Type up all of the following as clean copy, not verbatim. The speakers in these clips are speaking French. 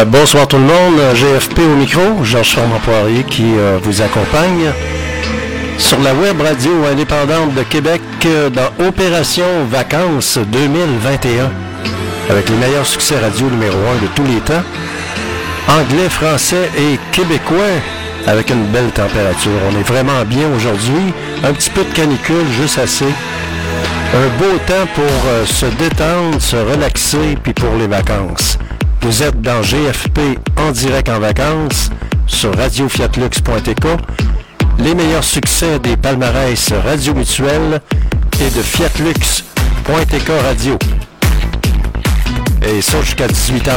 Bonsoir tout le monde, GFP au micro, Georges Fernand-Poirier qui vous accompagne sur la web radio indépendante de Québec dans Opération Vacances 2021 avec les meilleurs succès radio numéro 1 de tous les temps, anglais, français et québécois avec une belle température. On est vraiment bien aujourd'hui, un petit peu de canicule, juste assez. Un beau temps pour se détendre, se relaxer puis pour les vacances. Vous êtes dans GFP en direct en vacances sur radiofiatlux.tk. Les meilleurs succès des palmarès Radio Mutuelle et de Fiatlux.tk Radio. Et ça jusqu'à 18h.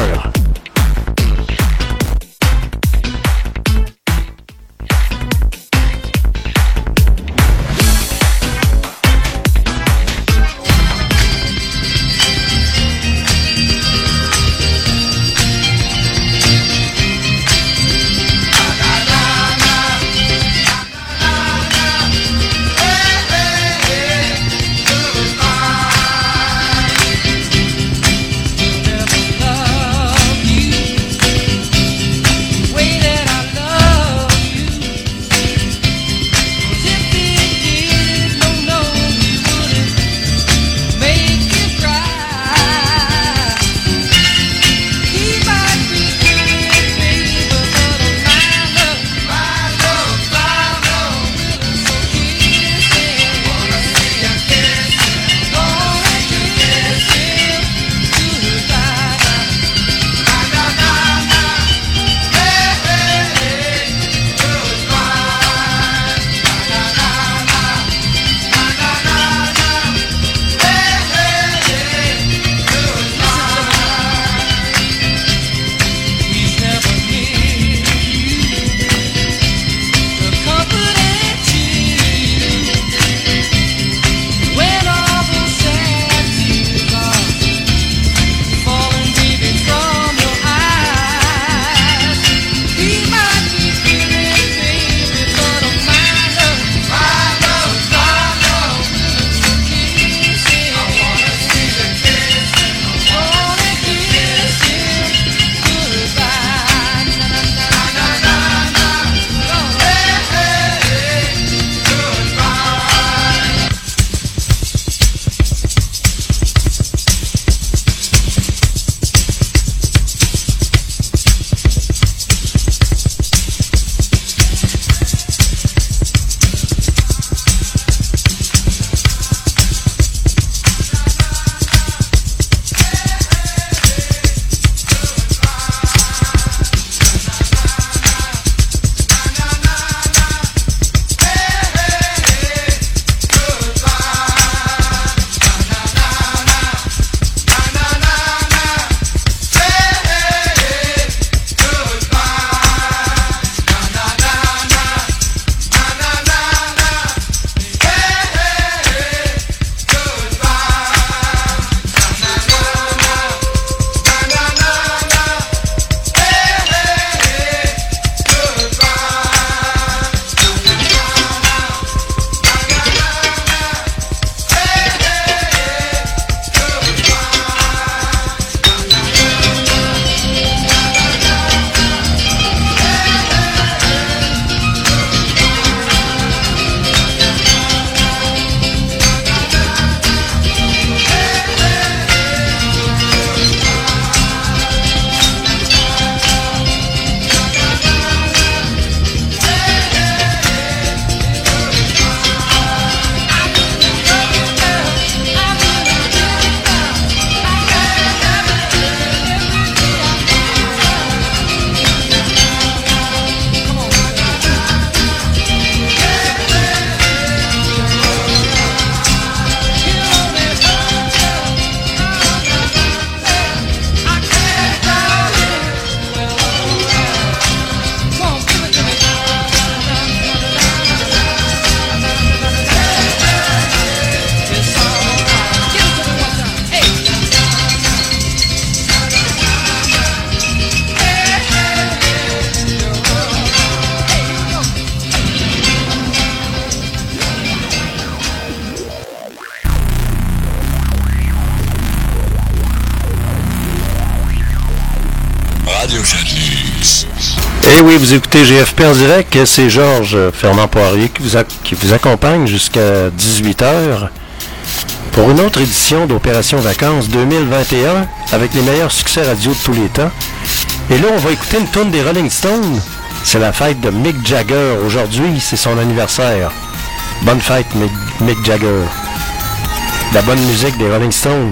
Eh oui, vous écoutez GFP en direct, c'est Georges Fernand Poirier qui vous accompagne jusqu'à 18h pour une autre édition d'Opération Vacances 2021 avec les meilleurs succès radio de tous les temps. Et là, on va écouter une tourne des Rolling Stones. C'est la fête de Mick Jagger. Aujourd'hui, c'est son anniversaire. Bonne fête, Mick Jagger. La bonne musique des Rolling Stones.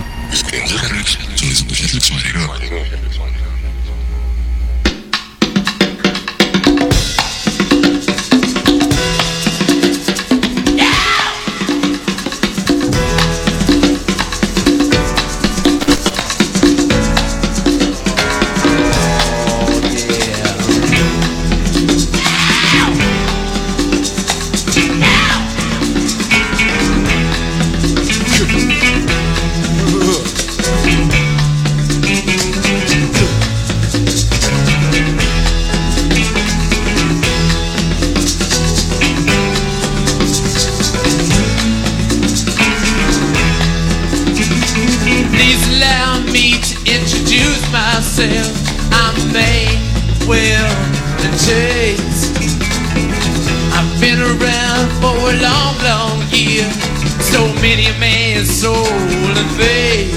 I'm Manuel Chase. I've been around for a long, long year. So many a man's soul and faith.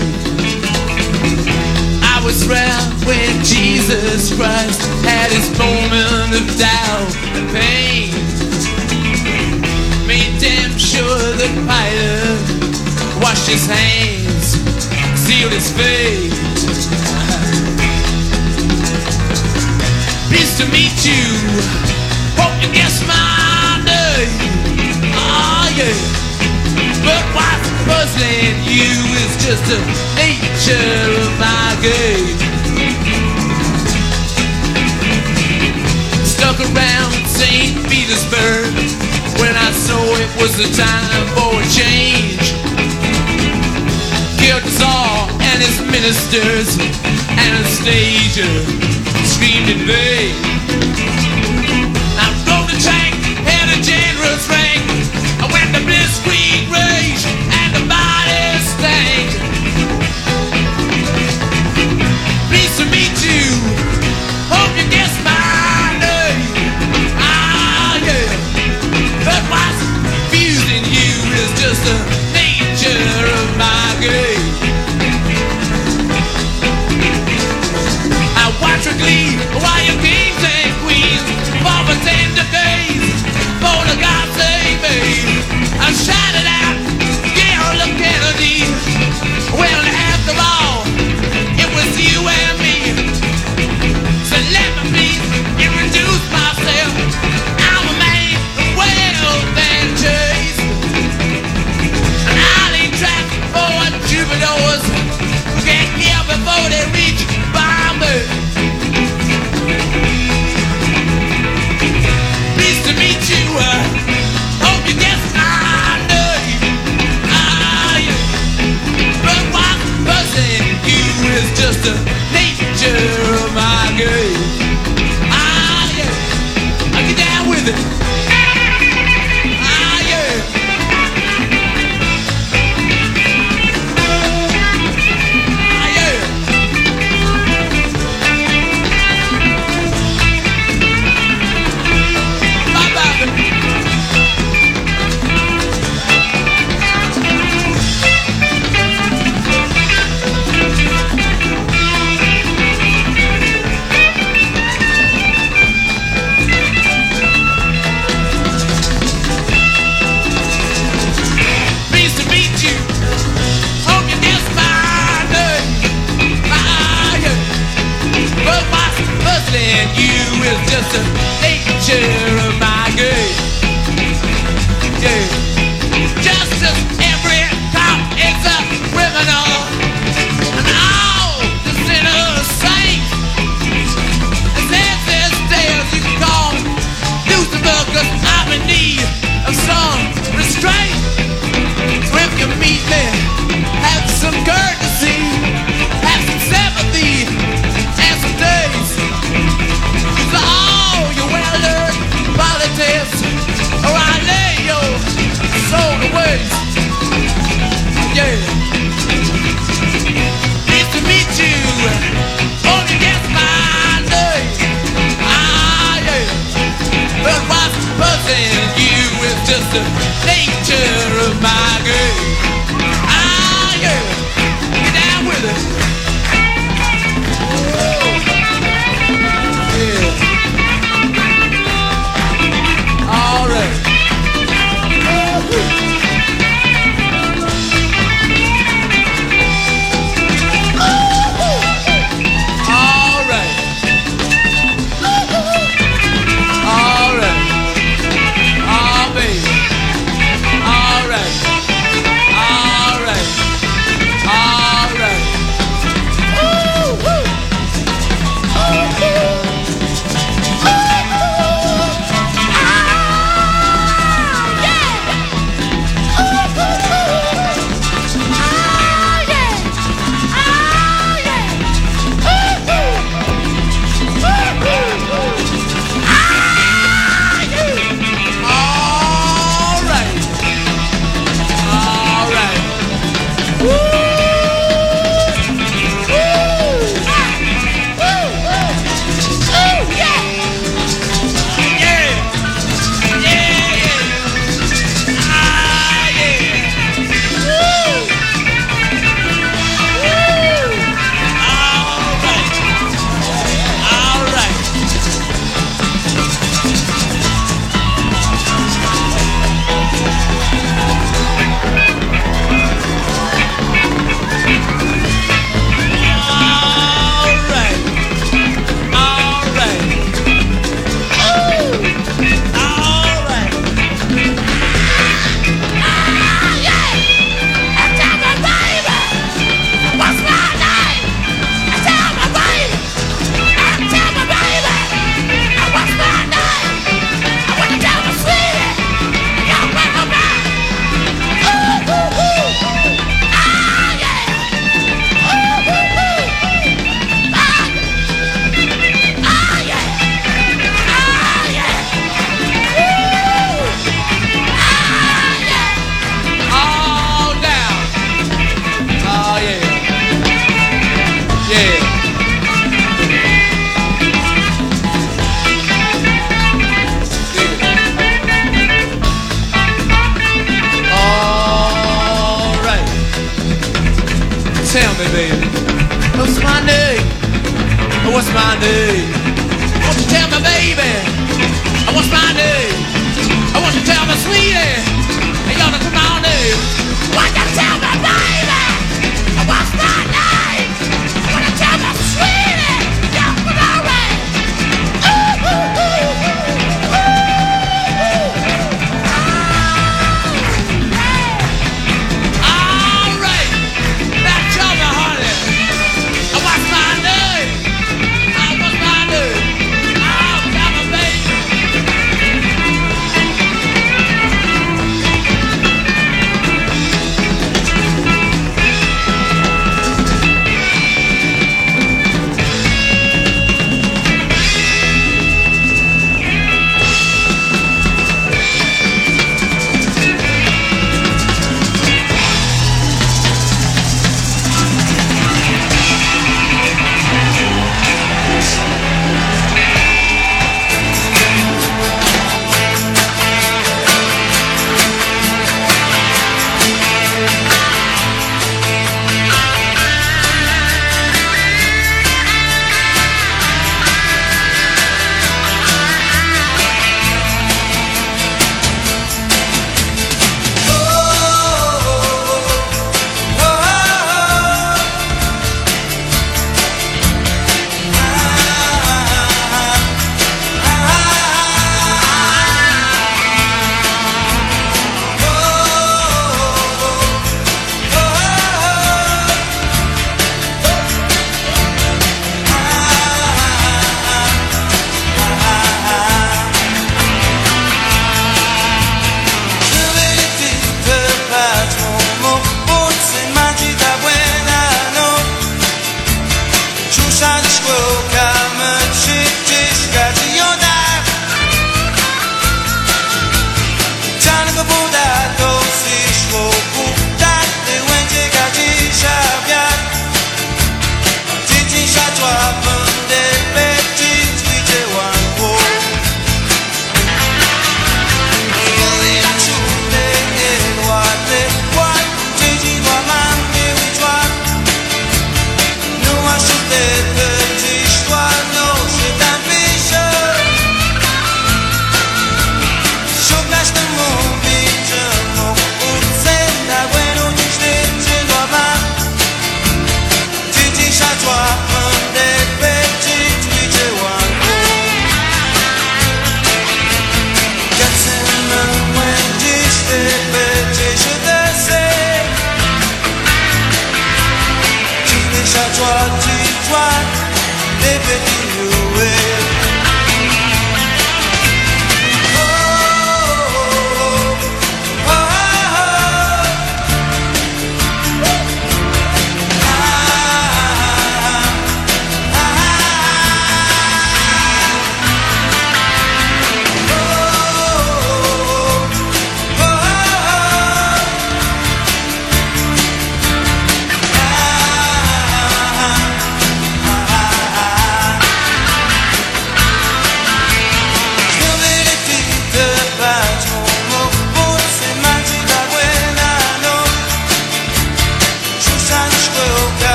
I was round when Jesus Christ had his moment of doubt and pain. Made damn sure that Pilate washed his hands, sealed his fate. Pleased to meet you. Hope you guess my name. Oh yeah. But what's puzzling you is just the nature of my game. Stuck around St. Petersburg when I saw it was the time for a change. Killed the Tsar and his ministers. Anastasia screamed in vain. I rode the tank, had a generous rank. I went to blitzkrieg rage and the body stank. Pleased to meet you. Hope you guess my name. Ah yeah. But what's confusing you is just the nature of my game. Watch her glee while your kings and queens for the tender days. For the God save me, I shouted out, Gerald Kennedy. Well, after all, it was you and me. So let me please introduce myself. I'm a man of wealth and chase, and I'll leave track for troubadours who get here before they reach Bombay. Pleased to meet you. Hope you guess my name. Ah, yeah. But what's buzzing you is just the nature of my game. Ah, yeah. I get down with it. Ah, yeah. Ah, yeah. And you is just the nature of my game. Yeah. Just as every cop is a criminal, and all the sinners saints. And there's this tales you can call Lucifer, 'cause I'm in need of some restraint. So if you meet me, have some courtesy, have some sympathy, and some days. All your well-learned politics, or I lay your the nature of my game. Ah, yeah, get down with it. Yeah. All right.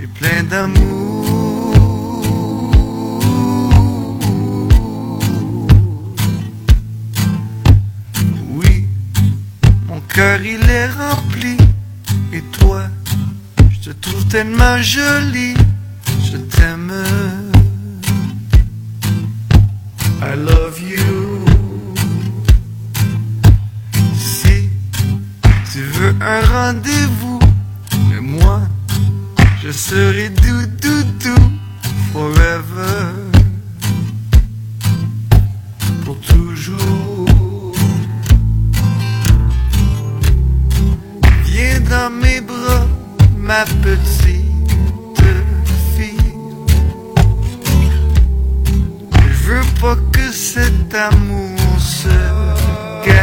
et plein d'amour. Oui, mon cœur il est rempli, et toi, je te trouve tellement jolie, je t'aime. I love you. Si tu veux un rendez-vous, mais moi, je serai doudou forever, pour toujours. Viens dans mes bras, ma petite fille. Je veux pas que cet amour se gâte.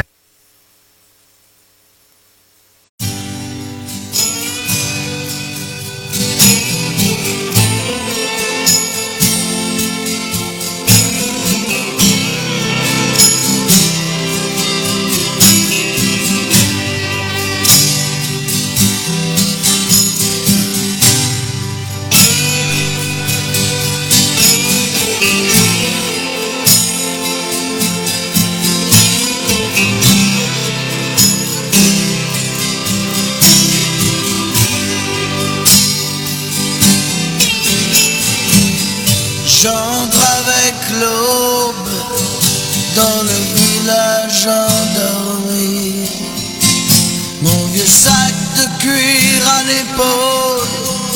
J'entre avec l'aube dans le village endormi, mon vieux sac de cuir à l'épaule,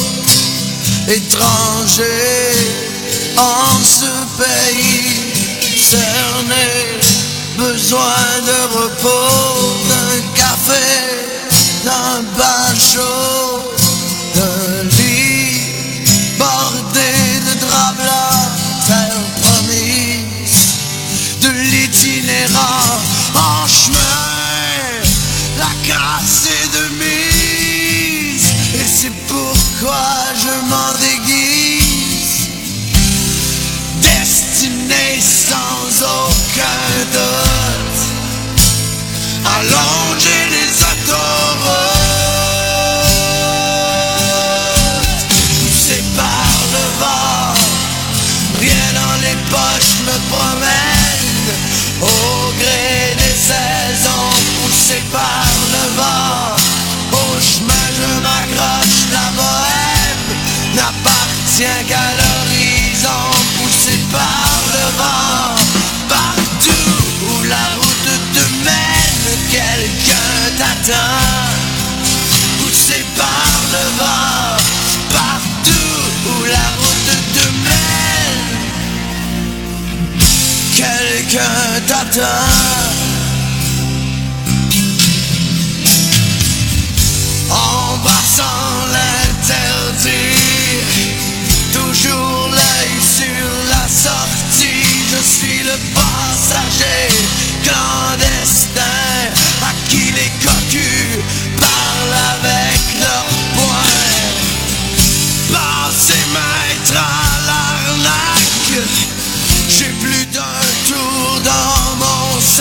étranger en ce pays cerné, besoin de repos, d'un café, d'un bain chaud, d'un lit bordé de draps blancs, terre promise, de l'itinérant en chemin, la grâce est de mise, et c'est pourquoi je m'en déguise, destiné sans aucun doute, à longer les autoroutes. Je me promène au gré des saisons, poussé par le vent. Au chemin je m'accroche, la bohème n'appartient qu'à l'horizon, poussé par le vent. Partout où la route te mène, quelqu'un t'attend, poussé par le vent. Partout où la route te mène, quelqu'un t'attend. Embrassant l'interdit, toujours l'œil sur la sortie, je suis le passager clandestin à qui les cocus parlent avec leurs poings. Passez maître à l'arnaque, j'ai plus d'un tour dans mon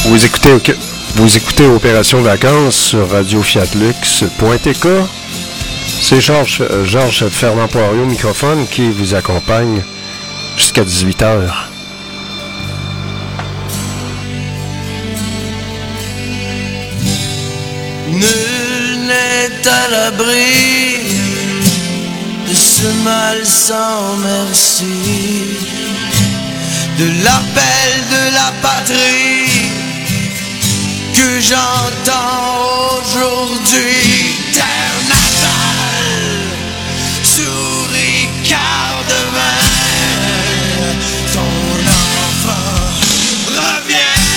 Vous écoutez Opération Vacances sur Radio Fiat Lux.tk. C'est Georges Fernand Poirier au microphone qui vous accompagne jusqu'à 18h. Nul n'est à l'abri de ce mal sans merci, de l'appel de la patrie que j'entends aujourd'hui. Terre natale, souris car demain ton enfant revient.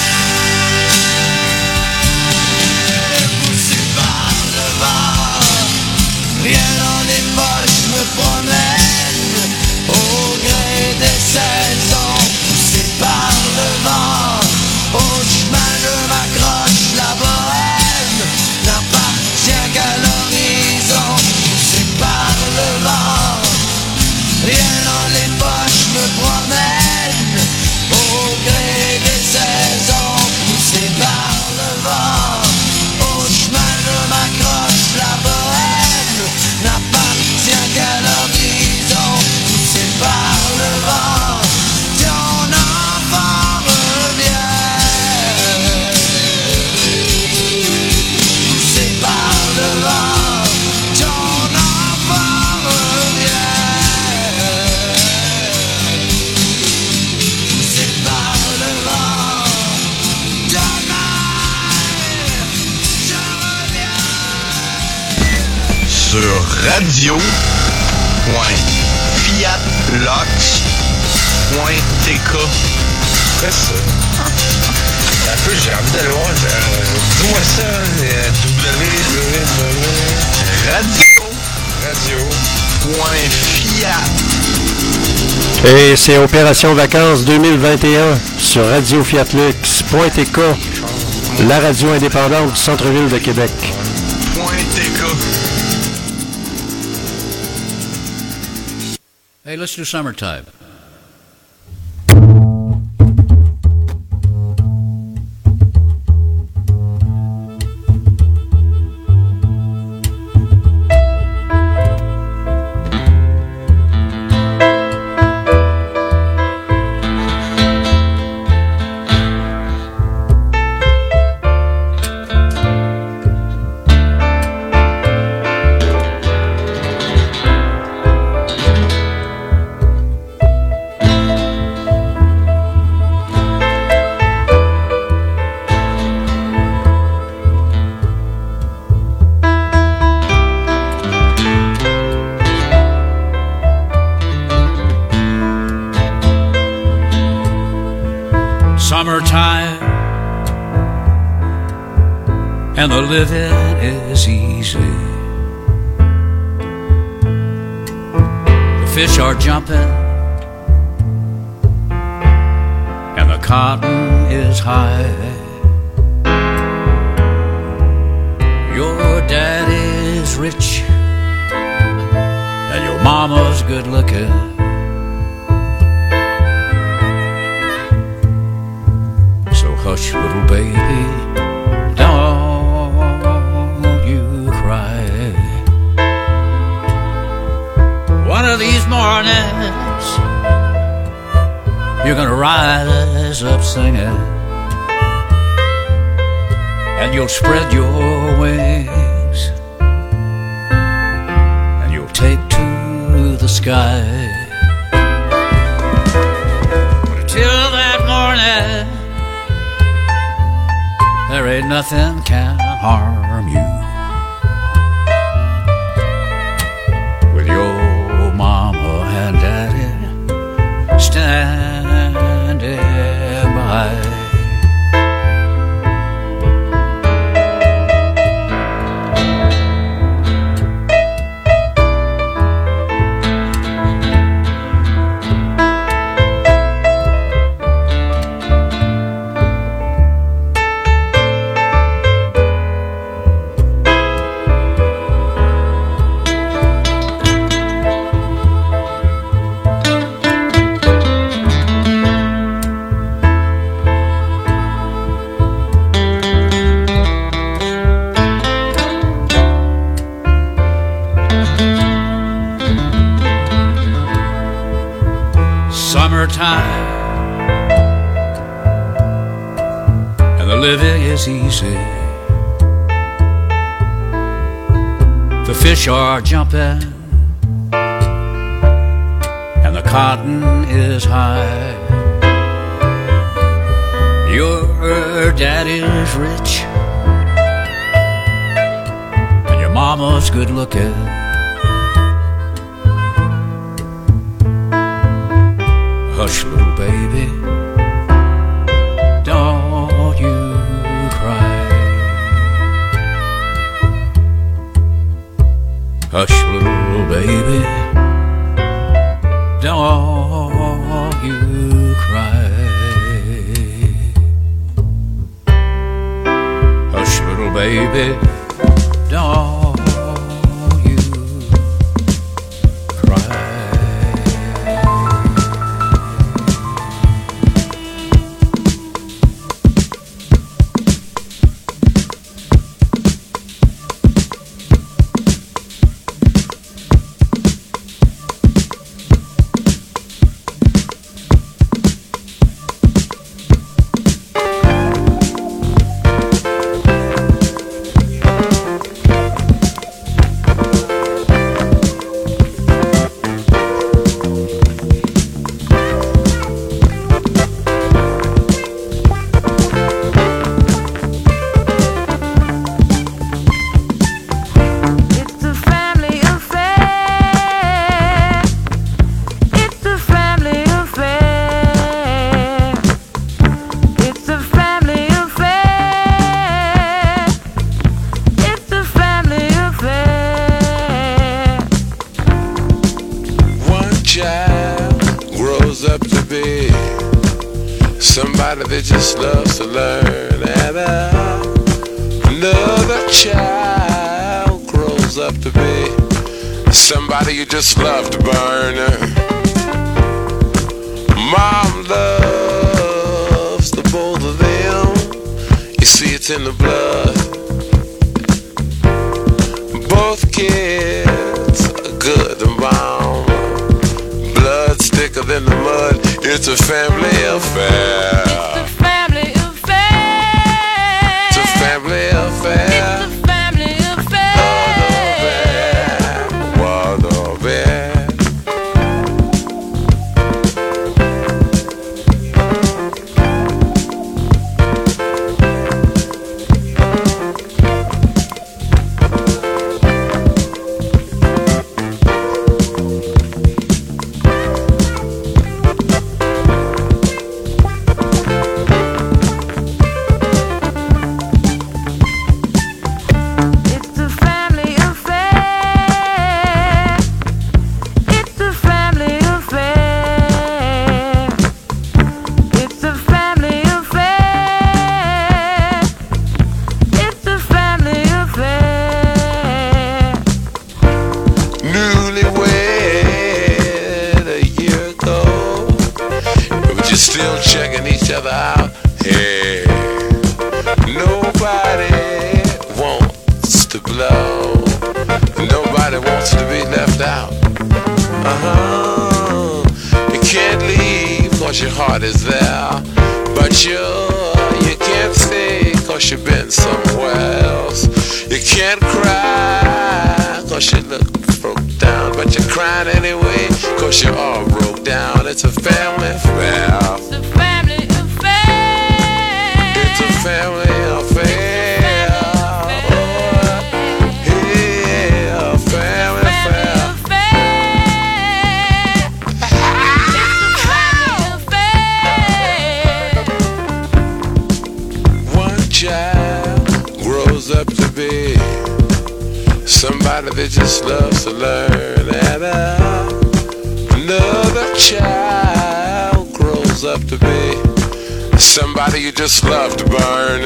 Poussé par le vent, rien dans les poches, je me promène au gré des saisons. Poussé par le vent, au chemin je m'accroche, la bohème n'appartient qu'à l'horizon. Poussé par le vent, rien dans les poches, je me promène au gré des saisons. Poussé par le vent, au chemin je m'accroche, la bohème n'appartient qu'à l'horizon. Poussé par le vent, ton enfant revient. Poussé par le vent, ton enfant revient. Poussé par le vent, demain je reviens. Sur radio.fiatlox.tk. Après ça. Un peu, j'ai envie d'aller voir. Dis-moi ça, radio.fiat. Et c'est Opération Vacances 2021 sur radiofiatlux.tk, la radio indépendante du centre-ville de Québec. Hey, let's do Summertime. Summertime, and the living is easy. The fish are jumping, and the cotton is high. Your daddy's rich, and your mama's good looking. Hush, little baby, don't you cry. One of these mornings, you're gonna rise up singing, and you'll spread your wings, and you'll take to the sky. But until that morning, there ain't nothing can harm you. With your mama and daddy standing by. Summertime and the living is easy. The fish are jumping and the cotton is high. Your daddy's rich and your mama's good looking. Hush, little baby, don't you cry. Hush, little baby, don't you cry. Hush, little baby, don't you cry. Somebody that just loves to learn, and another child grows up to be somebody you just love to burn. Mom loves the both of them. You see it's in the blood. Both kids are good and bound. Blood's thicker than the mud. It's a family affair. It's a family affair. It's a family affair. It's a family affair. What of it? Still checking each other out. Hey, nobody wants to blow. Nobody wants to be left out. You can't leave cause your heart is there, but you can't stay cause you've been somewhere else. You can't cry cause you look broke down, but you're crying anyway cause you're all broke down. It's a family affair. It's a family affair. It's a family affair. Oh, yeah, a family affair. One child grows up to be somebody that just loves to learn, and another child grows up to be somebody you just love to burn.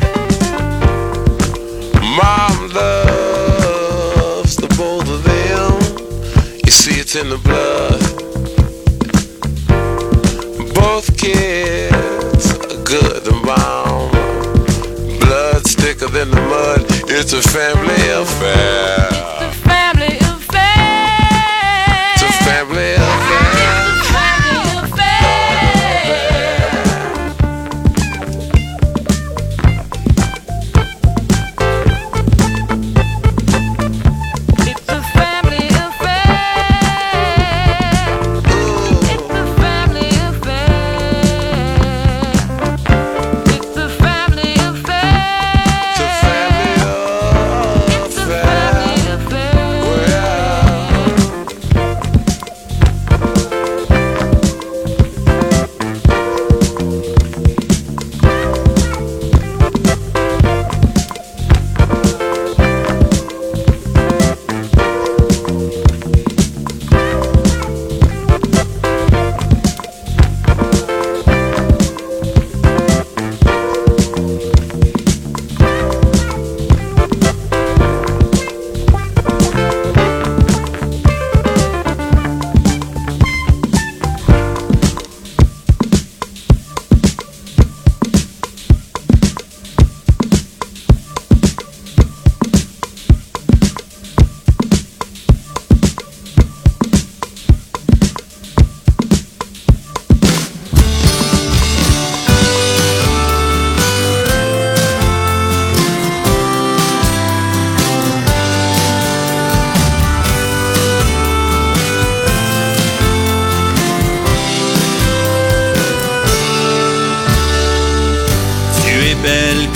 Mom loves the both of them. You see it's in the blood. Both kids are good and bound. Blood's thicker than the mud. It's a family affair. It's a family affair.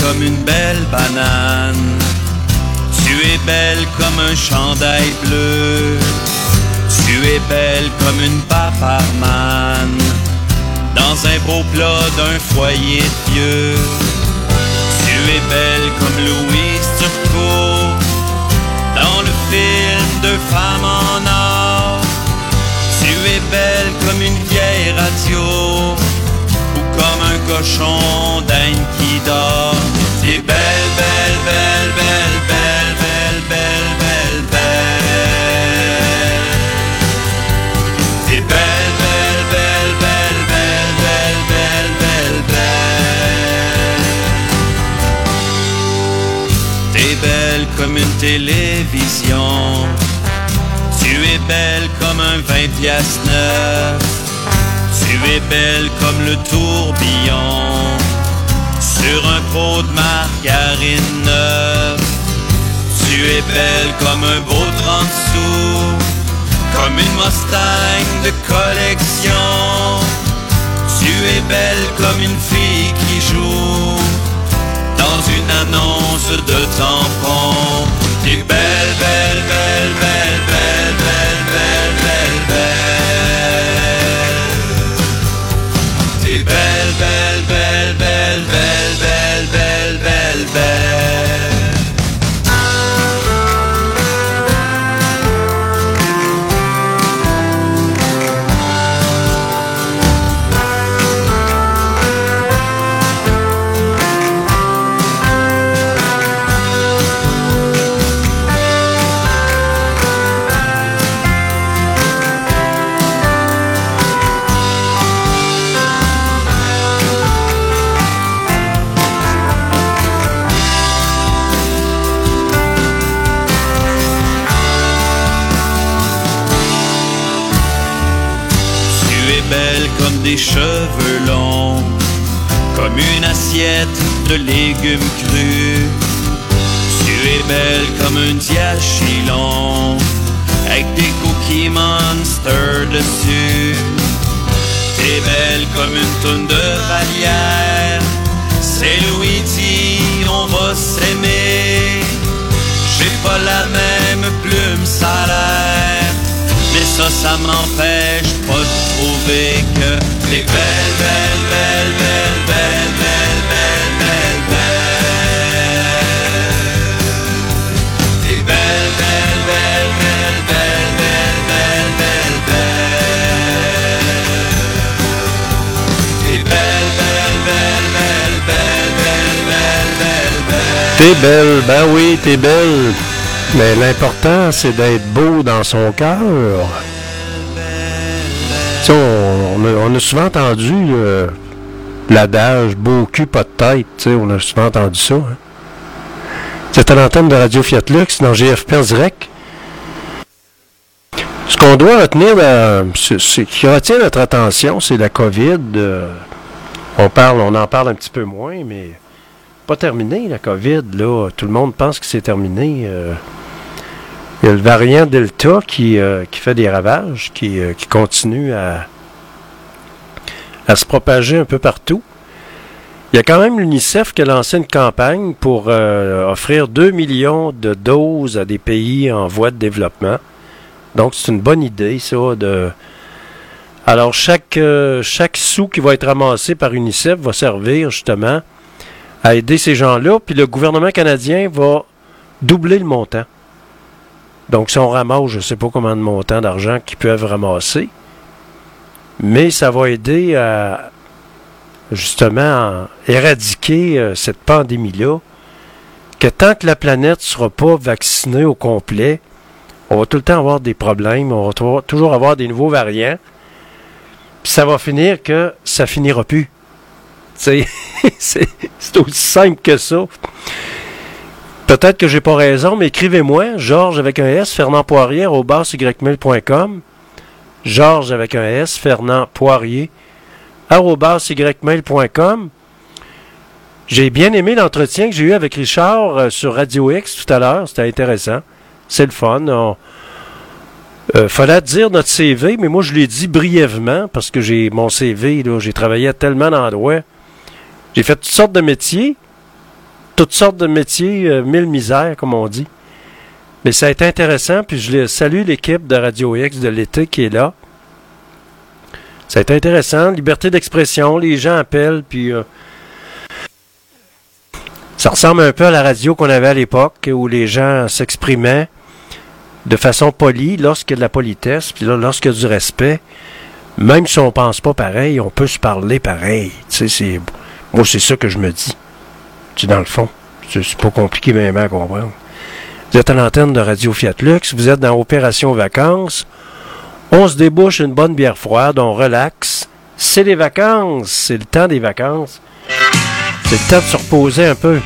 comme une belle banane. Tu es belle comme un chandail bleu. Tu es belle comme une paparman dans un beau plat d'un foyer de vieux. Tu es belle comme Louise Turcot dans le film Deux femmes en or. Tu es belle comme une vieille radio ou comme un cochon d'Inde qui dort. Tu es belle, belle, belle, belle, belle, belle, belle, belle, belle. Tu es belle, belle, belle, belle, belle, belle, belle, belle, belle. Tu es belle comme une télévision. Tu es belle comme un 20 piastres neuf. Tu es belle comme le tourbillon sur un pot de margarine neuve. Tu es belle comme un beau 30 sous, comme une Mustang de collection. Tu es belle comme une fille qui joue dans une annonce de tampon. Tu es belle, belle, belle, belle, belle, belle, belle, belle, belle. Tu es belle, belle, belle, belle, belle, belle, belle, belle, belle. Comme des cheveux longs, comme une assiette de légumes crus. Tu es belle comme un diachylon, avec des cookies Monster dessus. T'es belle comme une toune de Vallière. C'est Louis dit, on va s'aimer. J'ai pas la même plume salaire, mais ça m'empêche pas de trouver que t'es belle, belle, belle, belle, belle, belle, belle, belle, belle. T'es belle, belle, belle, belle, belle, belle, belle, belle, belle. T'es belle, belle, belle, belle, belle, belle, belle, belle, belle. T'es belle, ben oui, t'es belle. Mais l'important, c'est d'être beau dans son cœur. On a souvent entendu l'adage « beau cul, pas de tête ». On a souvent entendu ça. Hein. C'est à l'antenne de Radio Fiat Lux dans GFP en direct. Ce qu'on doit retenir, ce qui retient notre attention, c'est la COVID. On en parle un petit peu moins, mais pas terminé, la COVID. Là. Tout le monde pense que c'est terminé. Il y a le variant Delta qui fait des ravages, qui continue à se propager un peu partout. Il y a quand même l'UNICEF qui a lancé une campagne pour offrir 2 millions de doses à des pays en voie de développement. Donc, c'est une bonne idée, ça. Alors, chaque sou qui va être ramassé par UNICEF va servir, justement, à aider ces gens-là. Puis le gouvernement canadien va doubler le montant. Donc, si on ramasse, je ne sais pas combien de montants d'argent qu'ils peuvent ramasser, mais ça va aider à, justement, éradiquer cette pandémie-là, que tant que la planète ne sera pas vaccinée au complet, on va tout le temps avoir des problèmes, on va toujours avoir des nouveaux variants, puis ça va finir que ça finira plus. C'est aussi simple que ça. Peut-être que j'ai pas raison, mais écrivez-moi, Georges avec un S, Fernand Poirier, @ymail.com. Georges avec un S, Fernand Poirier, @ymail.com. J'ai bien aimé l'entretien que j'ai eu avec Richard sur Radio X tout à l'heure. C'était intéressant. C'est le fun. Fallait dire notre CV, mais moi je l'ai dit brièvement parce que j'ai mon CV, là, j'ai travaillé à tellement d'endroits. J'ai fait toutes sortes de métiers. toutes sortes de métiers, mille misères, comme on dit. Mais ça a été intéressant, puis je salue l'équipe de Radio X de l'été qui est là. Ça a été intéressant, liberté d'expression, les gens appellent, puis ça ressemble un peu à la radio qu'on avait à l'époque, où les gens s'exprimaient de façon polie, lorsqu'il y a de la politesse, puis là, lorsqu'il y a du respect, même si on pense pas pareil, on peut se parler pareil. Tu sais, moi, c'est ça que je me dis. Tu sais, dans le fond, c'est pas compliqué même à comprendre. Vous êtes à l'antenne de Radio Fiat Lux, vous êtes dans Opération Vacances. On se débouche une bonne bière froide, on relaxe. C'est les vacances, c'est le temps des vacances. C'est le temps de se reposer un peu.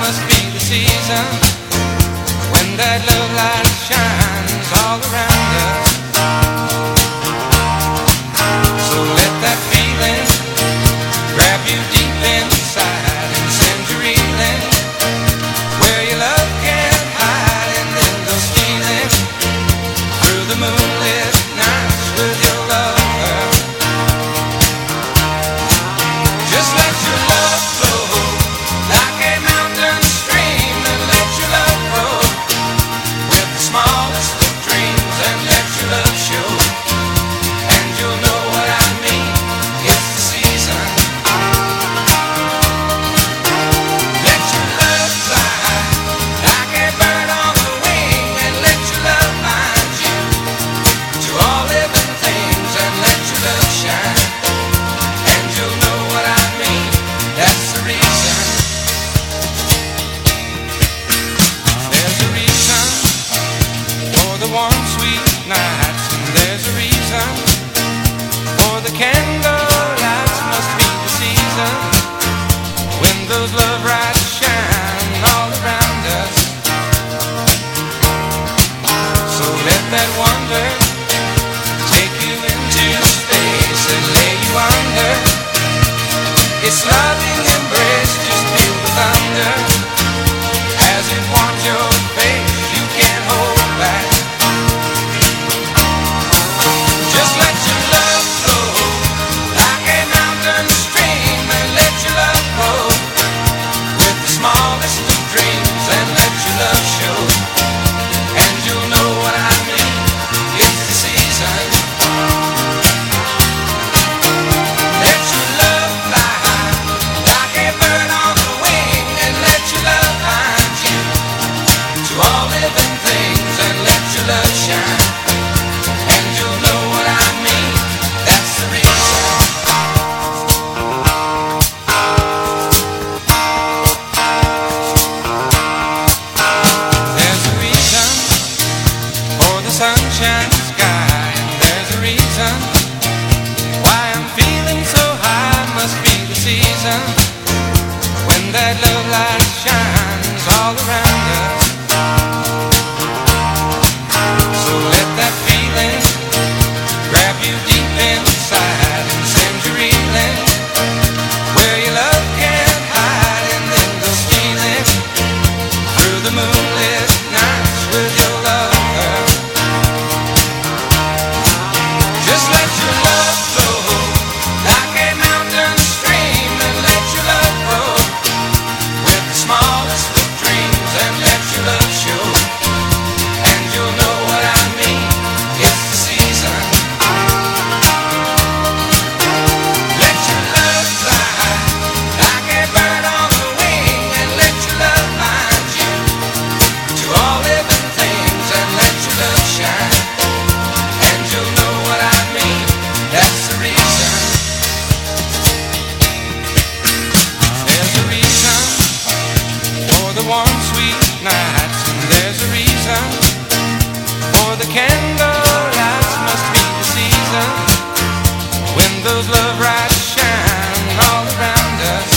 season when that love light shines all around us. its loving embrace, just feel the thunder as it wants your face. You can't hold back. Just let your love flow like a mountain stream, and let your love grow with the smallest of dreams, and let your love show, and you'll know what I mean. It's the season. Let your love fly high like a bird on the wing, and let your love find you to all living things, and let your love shine, and you'll know what I mean. That's the reason. There's a reason for the sunshine sky, and there's a reason why I'm feeling so high. Must be the season when that love light shines all around us. So let that feeling grab you deep inside and send you reeling where your love can't hide, and then go stealing through the moonlit nights with your lover. Just let your love flow like a mountain stream, and let your love grow with the smallest of dreams, and let your love show, and you'll know what I mean. It's the season. Let your love fly like a bird on the wing, and let your love find you to all living things, and let your love shine, and you'll know what I mean. That's the reason. There's a reason for the warm, sweet nights, and there's a reason for the candle lights. Must be the season when those love lights shine all around us.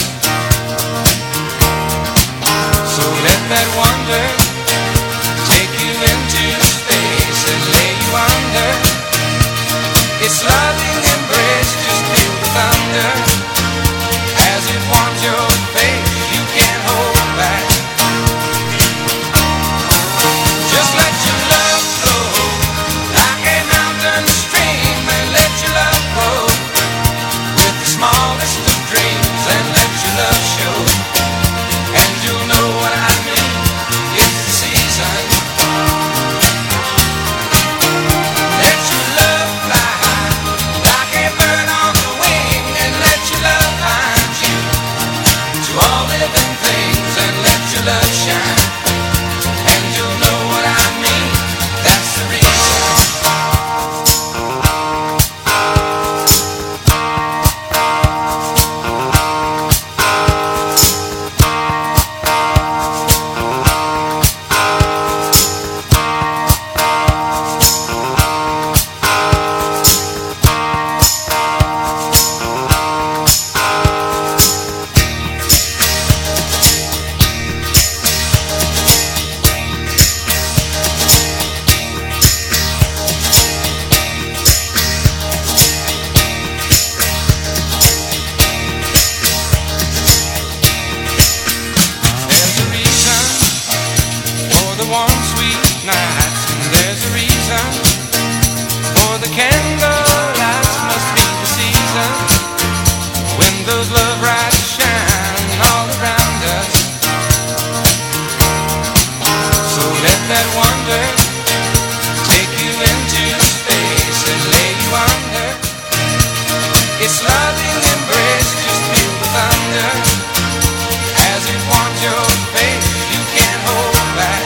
So let that wonder take you into space and lay you under its loving embrace. Just feel the thunder as it wants your face. You can't hold back. Just let your love flow like a mountain stream, and let your love grow with the smallest of dreams, and let your love show, and you'll know what I mean. It's the season. Let your love fly high like a bird on the wing, and let your love find you to all living things, and let your love shine, and you'll know what I mean. That's the reason. There's a reason for the warm, sweet nights, and there's a reason for the candle lights. Must be the season when those love lights shine all around us. So let that wonder take you into space and lay you under its loving embrace. Just feel the thunder as it wants your face. You can't hold back.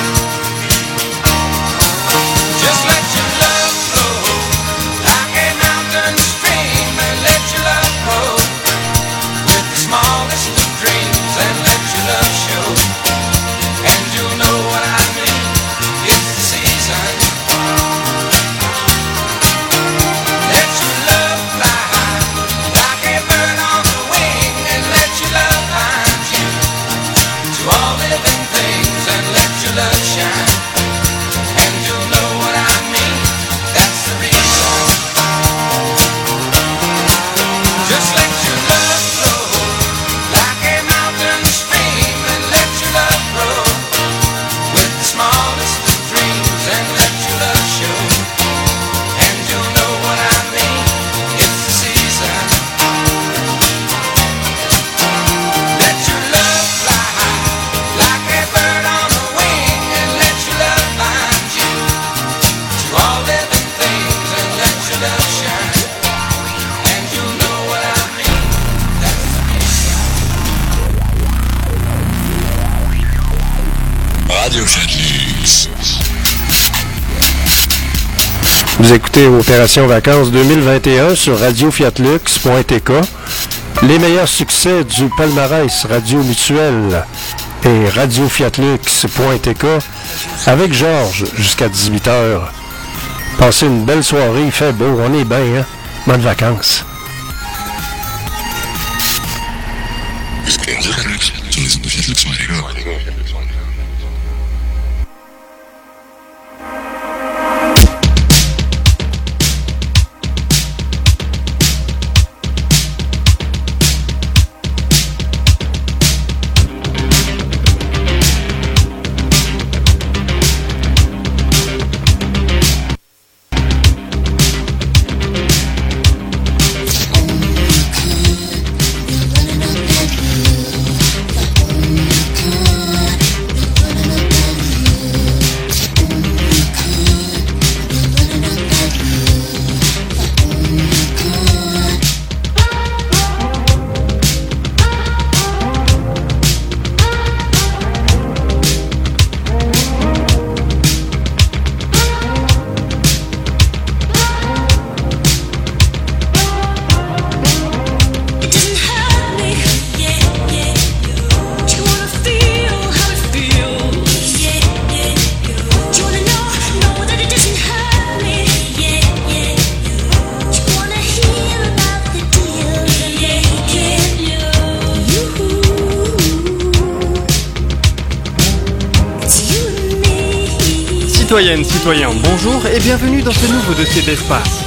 Just let your love flow like a mountain stream, and let your love grow with Vous écoutez Opération Vacances 2021 sur radiofiatlux.tk. Les meilleurs succès du palmarès Radio Mutuel et radiofiatlux.tk avec Georges jusqu'à 18h. Passez une belle soirée, il fait beau, on est bien, hein? Bonnes vacances. Citoyennes, citoyens, bonjour et bienvenue dans ce nouveau dossier d'espace.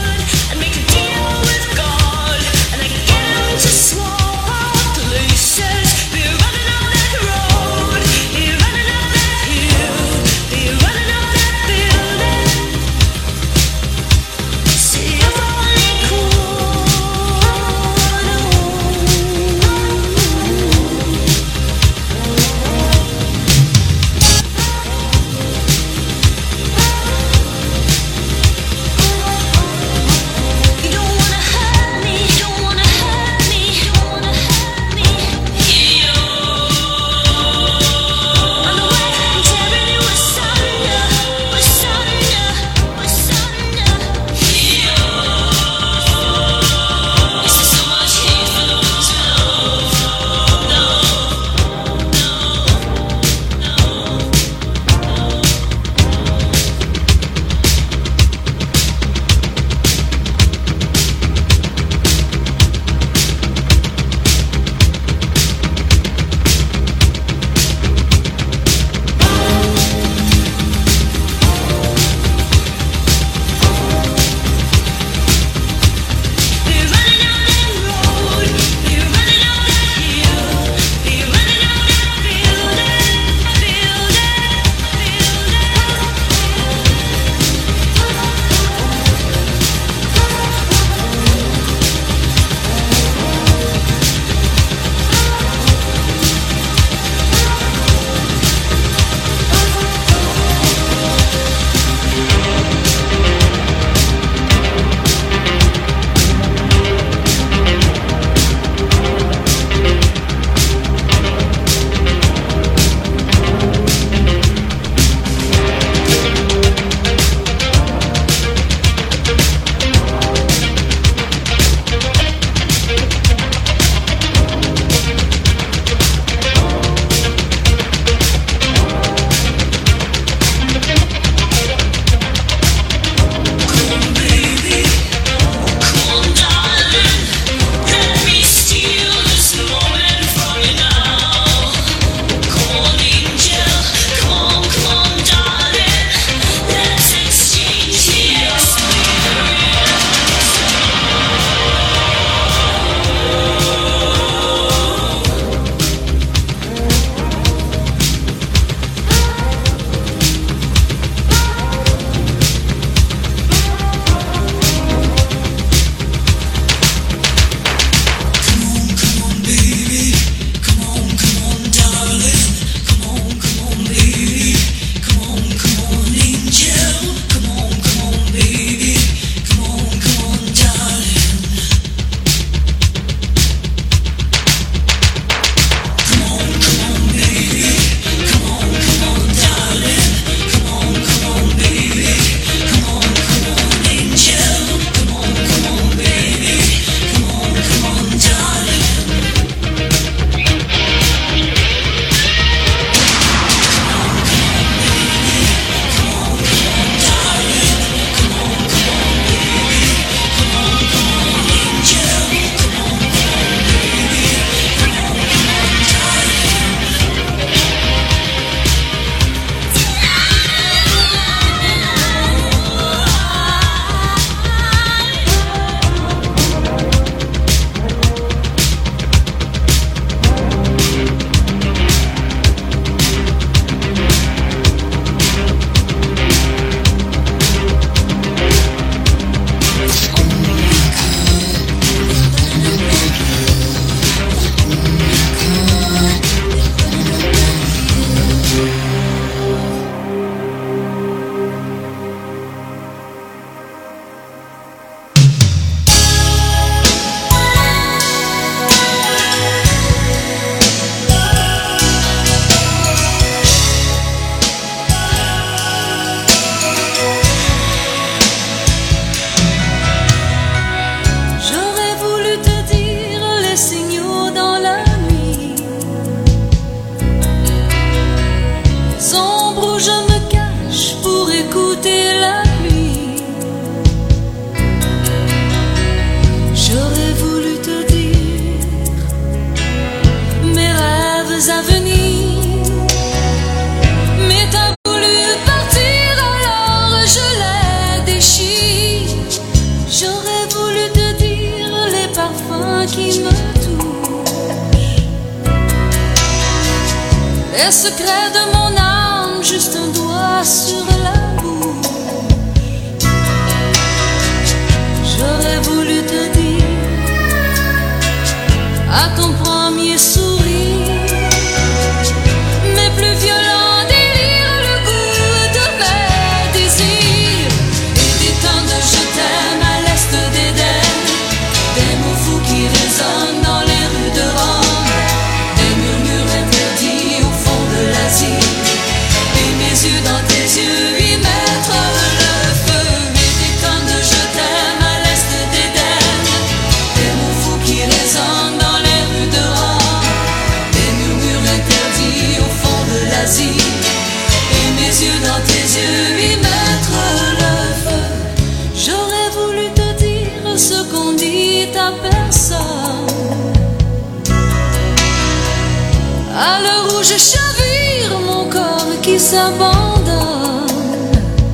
Les secrets de mon âme, juste un doigt sur la bouche. J'aurais voulu te dire à ton premier sourire, mes plus violents délires, le goût de mes désirs, et des temps de je t'aime à l'est d'Éden, des mots fous qui résonnent dans les rues de Rome, des murmures interdits au fond de l'Asie, et mes yeux dans tes yeux y mettre le feu, et des temps de je t'aime à l'est d'Éden, des mots fous qui résonnent dans les rues de Rome, des murmures interdits au fond de l'Asie, et mes yeux dans tes yeux y mettre le feu. J'aurais voulu te dire ce qu'on dit à personne, à l'heure où je chavire, mon corps qui s'abandonne.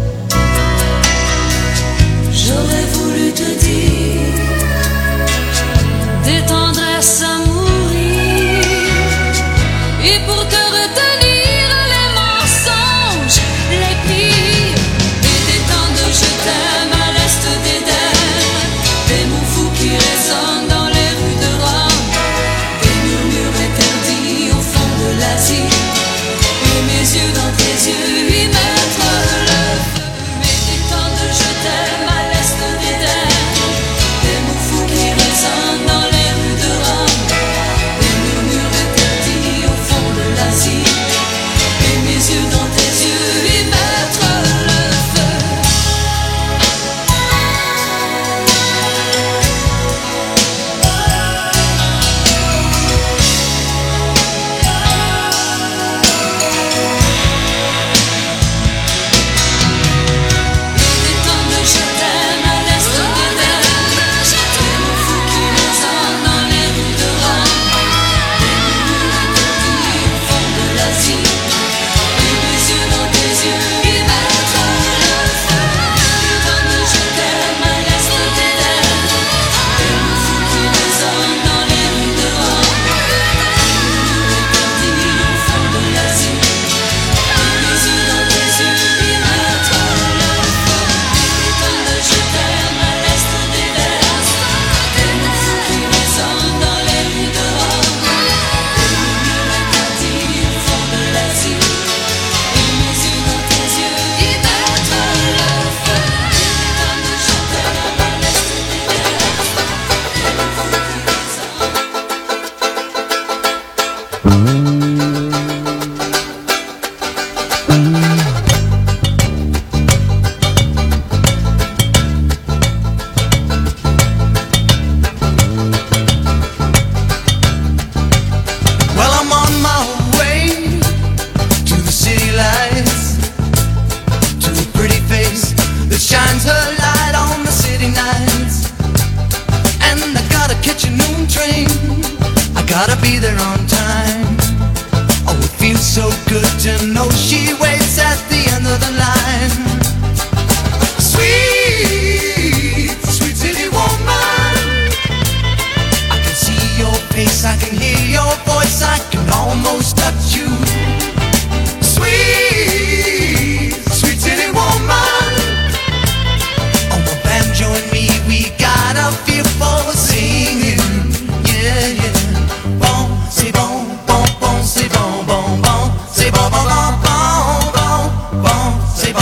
J'aurais voulu te dire des tendresses à mourir, et pour te retenir les mensonges les pires, et des temps de je t'aime à l'est d'Éden, des mots fous qui résonnent dans les rues de Rome, des murmures interdits au fond de l'Asie, et mes yeux dans tes yeux y mettre le feu, et des temps de je t'aime à l'est d'Éden, des mots fous qui résonnent dans les rues de Rome, des murmures interdits au fond de l'Asie, et mes yeux dans tes yeux y mettre le feu. Des temps de je t'aime à l'est d'Éden, des mots fous qui résonnent dans les rues de Rome, des murmures interdits au fond de l'Asie, et mes yeux dans tes yeux y mettre le feu. Des temps de je t'aime à l'est d'Éden, des mots fous qui résonnent dans les rues de Rome, des murmures interdits au fond de l'Asie, et mes yeux dans tes yeux y mettre le feu. Des temps de je t'aime à l'est d'Éden, des mots fous qui résonnent dans les rues de Rome, des murmures interdits au fond de l'Asie, et mes yeux dans tes yeux y mettre le feu. Des temps de je t'aime à l'est d'Éden, des mots fous qui résonnent. Well, I'm on my way to the city lights, to a pretty face that shines her light on the city nights. And I gotta catch a noon train, I gotta be there on time. Oh, it feels so good to know she waits at the end of the line. Sweet, sweet city woman, I can see your face, I can hear your voice, I can almost touch you. Sweet, sweet city woman, on the banjo and me, we got a feel for singing. Yeah, yeah. Bon, c'est bon, bon, bon, c'est bon, bon, bon, c'est bon, bon, bon, bon, bon, bon, c'est bon.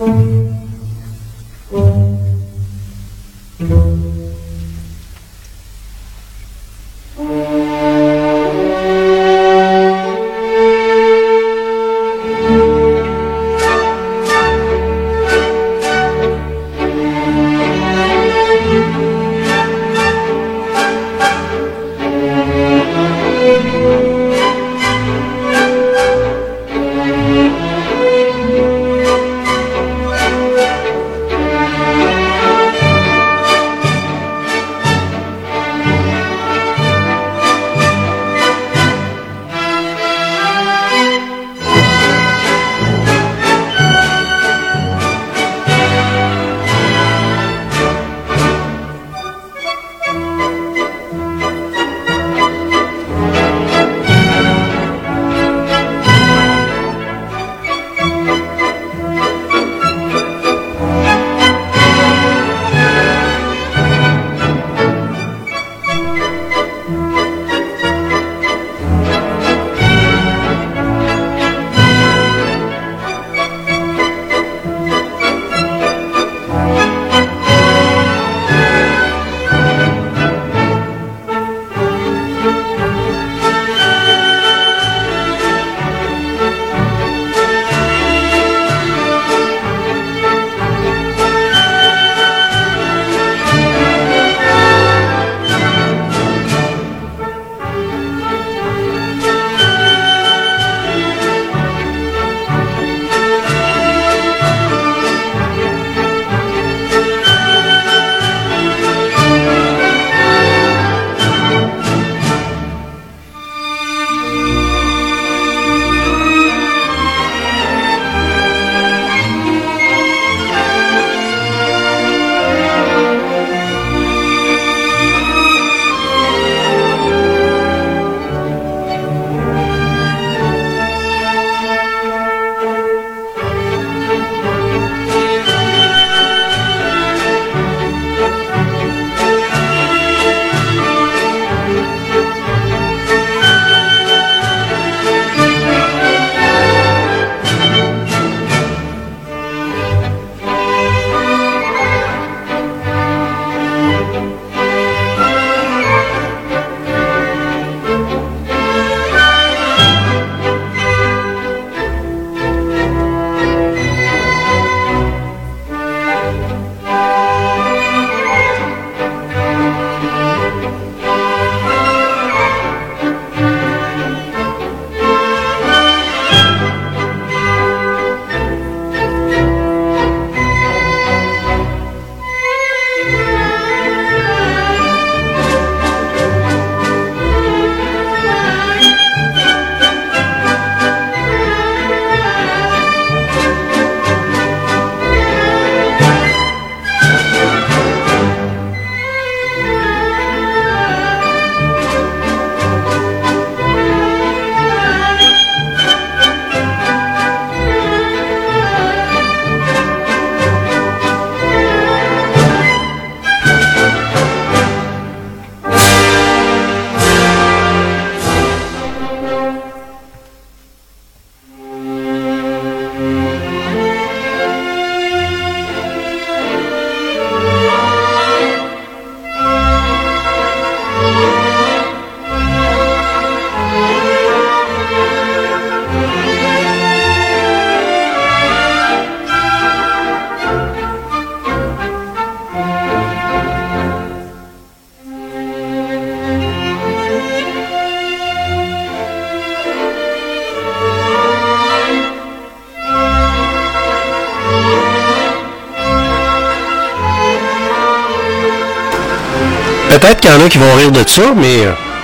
Peut-être qu'il y en a qui vont rire de ça, mais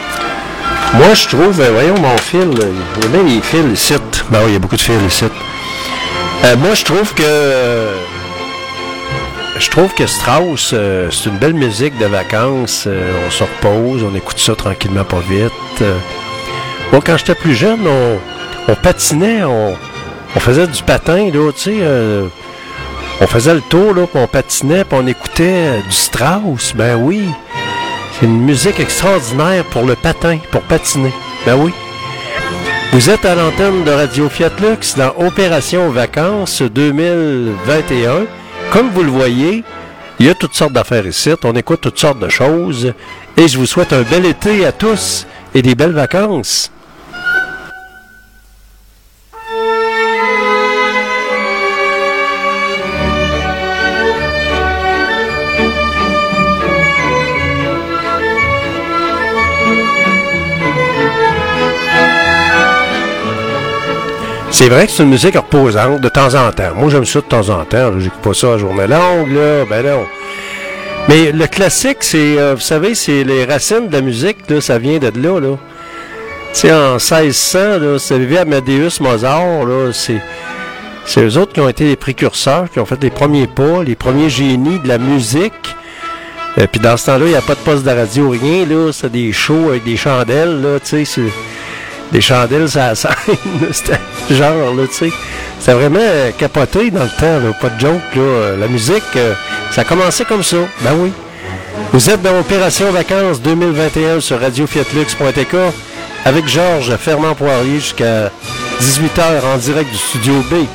moi, je trouve, voyons mon fil, il y a bien les fils ici. Ben oui, il y a beaucoup de fils ici. Moi, je trouve que Strauss, c'est une belle musique de vacances. On se repose, on écoute ça tranquillement, pas vite. Moi, quand j'étais plus jeune, on patinait, on faisait du patin, là, tu sais. On faisait le tour, là, puis on patinait, puis on écoutait du Strauss. Ben oui. C'est une musique extraordinaire pour le patin, pour patiner. Ben oui. Vous êtes à l'antenne de Radio Fiat Lux dans Opération Vacances 2021. Comme vous le voyez, il y a toutes sortes d'affaires ici. On écoute toutes sortes de choses. Et je vous souhaite un bel été à tous et des belles vacances. C'est vrai que c'est une musique reposante de temps en temps. Moi, j'aime ça de temps en temps. J'écoute pas ça à journée longue, là. Ben non. Mais le classique, c'est, vous savez, c'est les racines de la musique, là. Ça vient de là, là. Tu sais, en 1600, là, ça vivait Amadeus Mozart, là. C'est eux autres qui ont été les précurseurs, qui ont fait les premiers pas, les premiers génies de la musique. Puis dans ce temps-là, il n'y a pas de poste de radio, rien, là. C'est des shows avec des chandelles, là, tu sais, des chandelles sur la scène, c'était genre, là, tu sais. C'était vraiment capoté dans le temps, là, pas de joke, là. La musique, ça a commencé comme ça, ben oui. Vous êtes dans Opération Vacances 2021 sur radiofiatlux.tk avec Georges Fernand-Poirier jusqu'à 18h en direct du Studio B.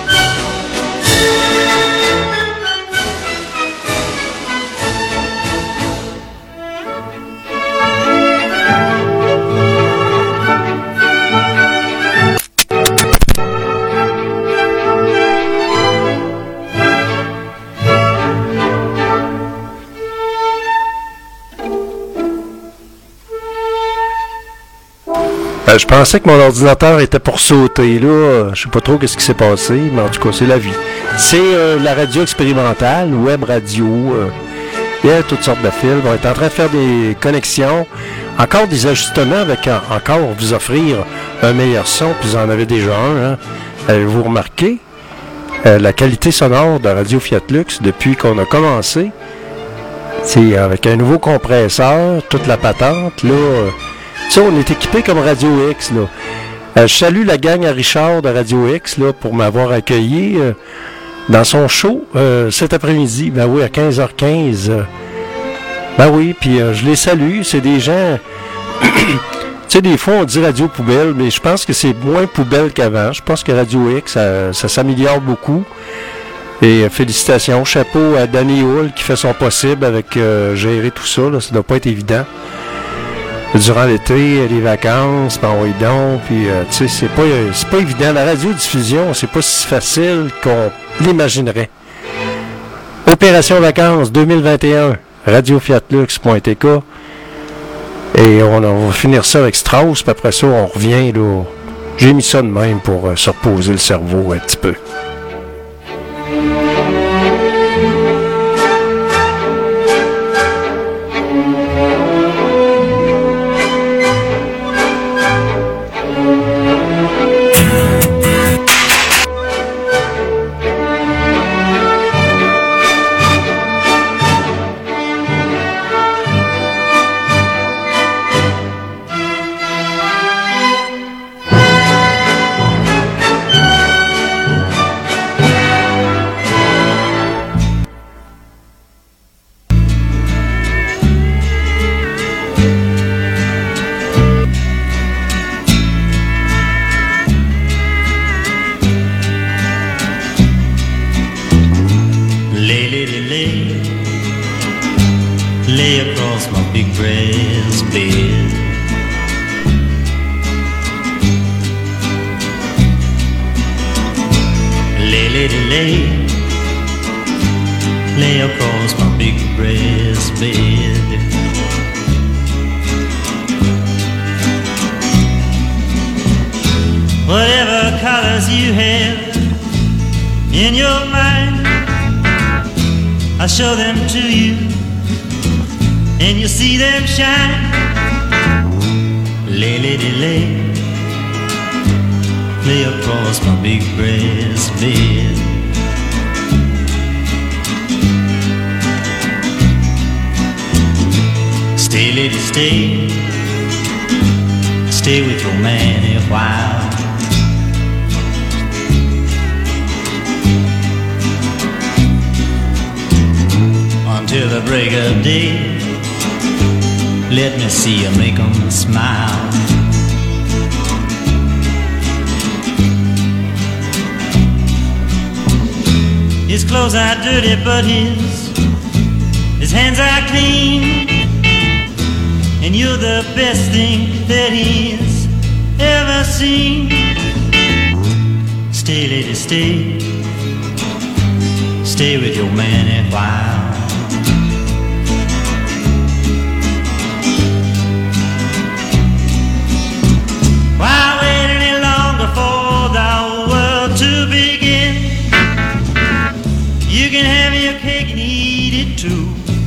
Je pensais que mon ordinateur était pour sauter, là. Je sais pas trop ce qui s'est passé, mais en tout cas, c'est la vie. C'est la radio expérimentale, web radio. Il y a toutes sortes de fils. On est en train de faire des connexions. Encore des ajustements avec encore vous offrir un meilleur son, puis vous en avez déjà un. Hein. Avez-vous remarqué la qualité sonore de Radio Fiat Lux depuis qu'on a commencé? C'est avec un nouveau compresseur, toute la patente, là. Ça, on est équipé comme Radio X, là. Je salue la gang à Richard de Radio X, là, pour m'avoir accueilli dans son show cet après-midi. Ben oui, à 15h15. Ben oui, puis je les salue. C'est des gens... tu sais, des fois, on dit Radio Poubelle, mais je pense que c'est moins poubelle qu'avant. Je pense que Radio X, ça s'améliore beaucoup. Et félicitations. Chapeau à Danny Hull qui fait son possible avec gérer tout ça. Là, ça doit pas être évident. Durant l'été, les vacances, ben oui donc, puis tu sais, c'est pas évident. La radiodiffusion, c'est pas si facile qu'on l'imaginerait. Opération Vacances 2021, radiofiatlux.tk. Et on va finir ça avec Strauss, puis après ça, on revient, là. J'ai mis ça de même pour se reposer le cerveau un petit peu. Stay with your man a while. Until the break of day, let me see you make 'em smile. His clothes are dirty, but his hands are clean. And you're the best thing that he's ever seen. Stay, lady, stay. Stay with your man a while. Why wait any longer for the world to begin? You can have your cake and eat it too.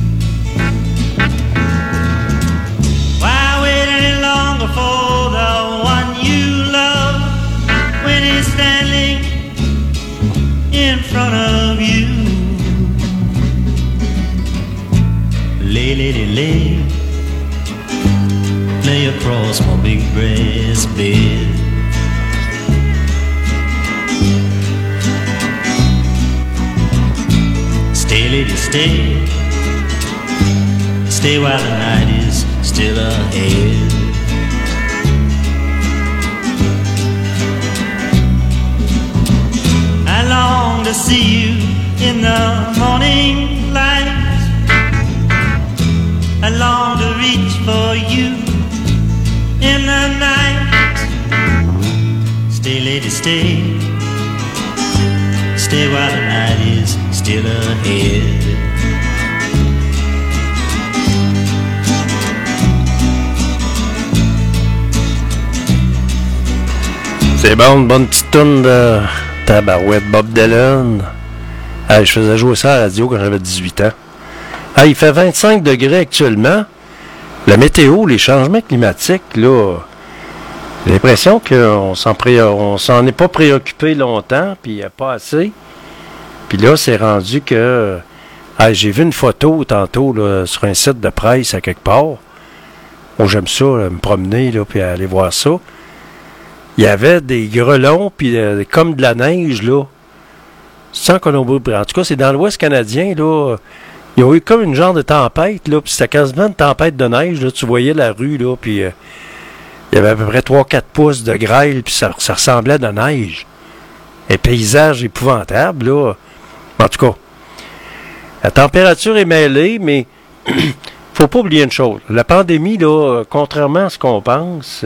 Why wait any longer for the one you love when he's standing in front of you? Lay, lady, lay, lay across my big breast bed. Stay, lady, stay, stay while the night is still ahead. I long to see you in the morning light. I long to reach for you in the night. Stay, lady, stay. Stay while the night is still ahead. C'est bon, une bonne petite toune de tabarouette Bob Dylan. Hey, je faisais jouer ça à la radio quand j'avais 18 ans. Hey, il fait 25 degrés actuellement. La météo, les changements climatiques, là, j'ai l'impression qu'on s'en est pas préoccupé longtemps, puis il n'y a pas assez. Puis là, c'est rendu que... Hey, j'ai vu une photo tantôt là, sur un site de presse à quelque part. Moi, j'aime ça, là, me promener, là, puis aller voir ça. Il y avait des grelons, puis comme de la neige, là. Sans Colombie-Britannique. En tout cas, c'est dans l'Ouest canadien, là. Il y a eu comme une genre de tempête, là, puis c'était quasiment une tempête de neige, là. Tu voyais la rue, là, puis il y avait à peu près 3-4 pouces de grêle, puis ça ressemblait à de la neige. Un paysage épouvantable, là. En tout cas, la température est mêlée, mais faut pas oublier une chose. La pandémie, là, contrairement à ce qu'on pense...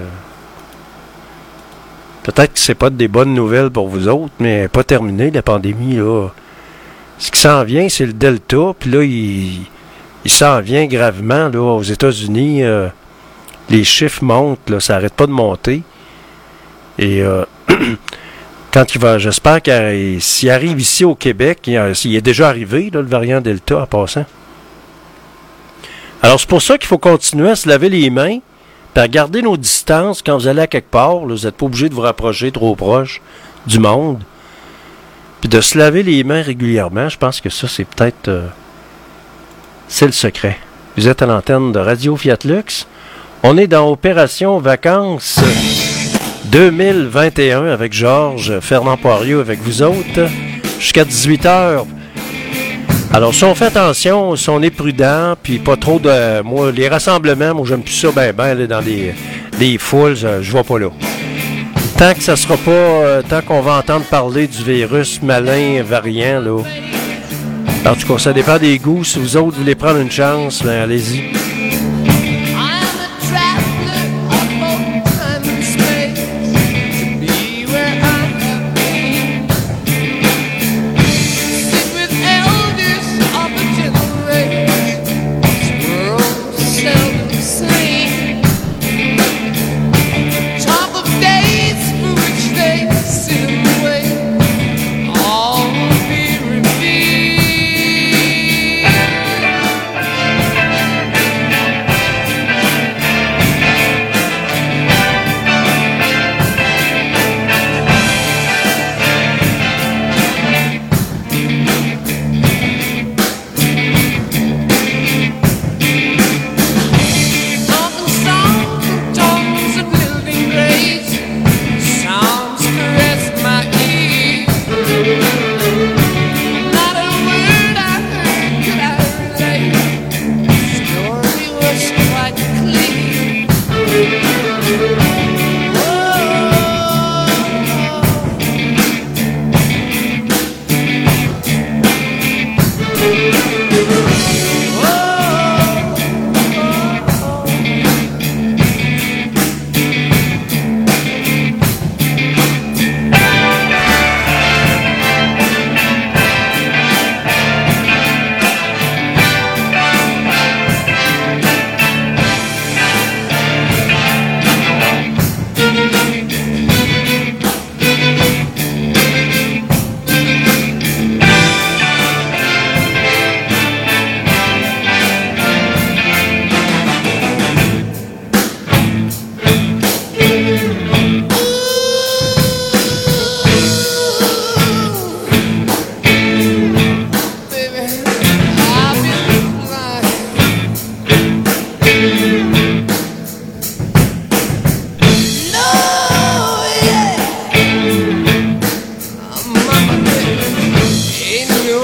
Peut-être que c'est pas des bonnes nouvelles pour vous autres, mais elle n'est pas terminée, la pandémie, là. Ce qui s'en vient, c'est le Delta, puis là, il s'en vient gravement, là, aux États-Unis. Les chiffres montent, là, ça n'arrête pas de monter. Et quand il va, j'espère qu'il s'il arrive ici au Québec, il est déjà arrivé, là, le variant Delta, en passant. Alors, c'est pour ça qu'il faut continuer à se laver les mains, puis à garder nos distances quand vous allez à quelque part. Là, vous n'êtes pas obligé de vous rapprocher trop proche du monde. Puis de se laver les mains régulièrement, je pense que ça, c'est peut-être... c'est le secret. Vous êtes à l'antenne de Radio Fiat Lux. On est dans Opération Vacances 2021 avec Georges, Fernand Poirier avec vous autres, jusqu'à 18h. Alors, si on fait attention, si on est prudent, puis pas trop de... Moi, les rassemblements, moi, j'aime plus ça aller dans les foules, je vais pas là. Tant que ça sera pas... tant qu'on va entendre parler du virus malin variant, là. En tout cas, ça dépend des goûts. Si vous autres voulez prendre une chance, ben, allez-y.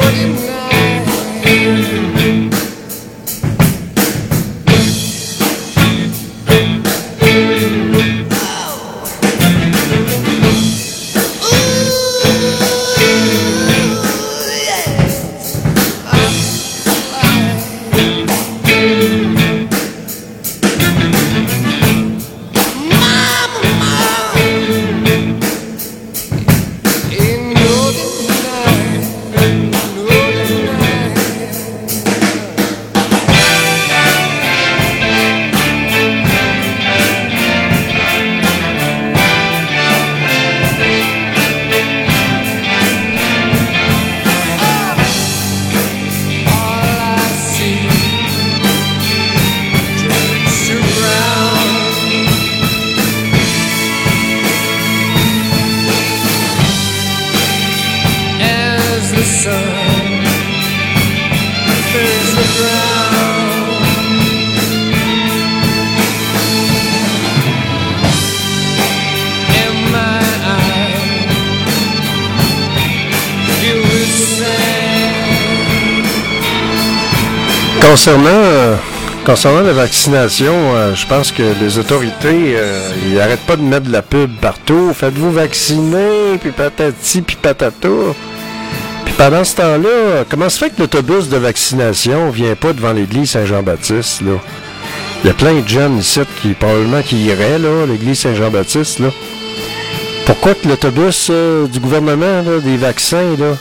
Concernant la vaccination, je pense que les autorités, ils n'arrêtent pas de mettre de la pub partout. Faites-vous vacciner, puis patati, puis patata. Puis pendant ce temps-là, comment se fait que l'autobus de vaccination vient pas devant l'église Saint-Jean-Baptiste, là? Il y a plein de jeunes ici qui, probablement, qui iraient, là, l'église Saint-Jean-Baptiste, là. Pourquoi que l'autobus du gouvernement, là, des vaccins, là,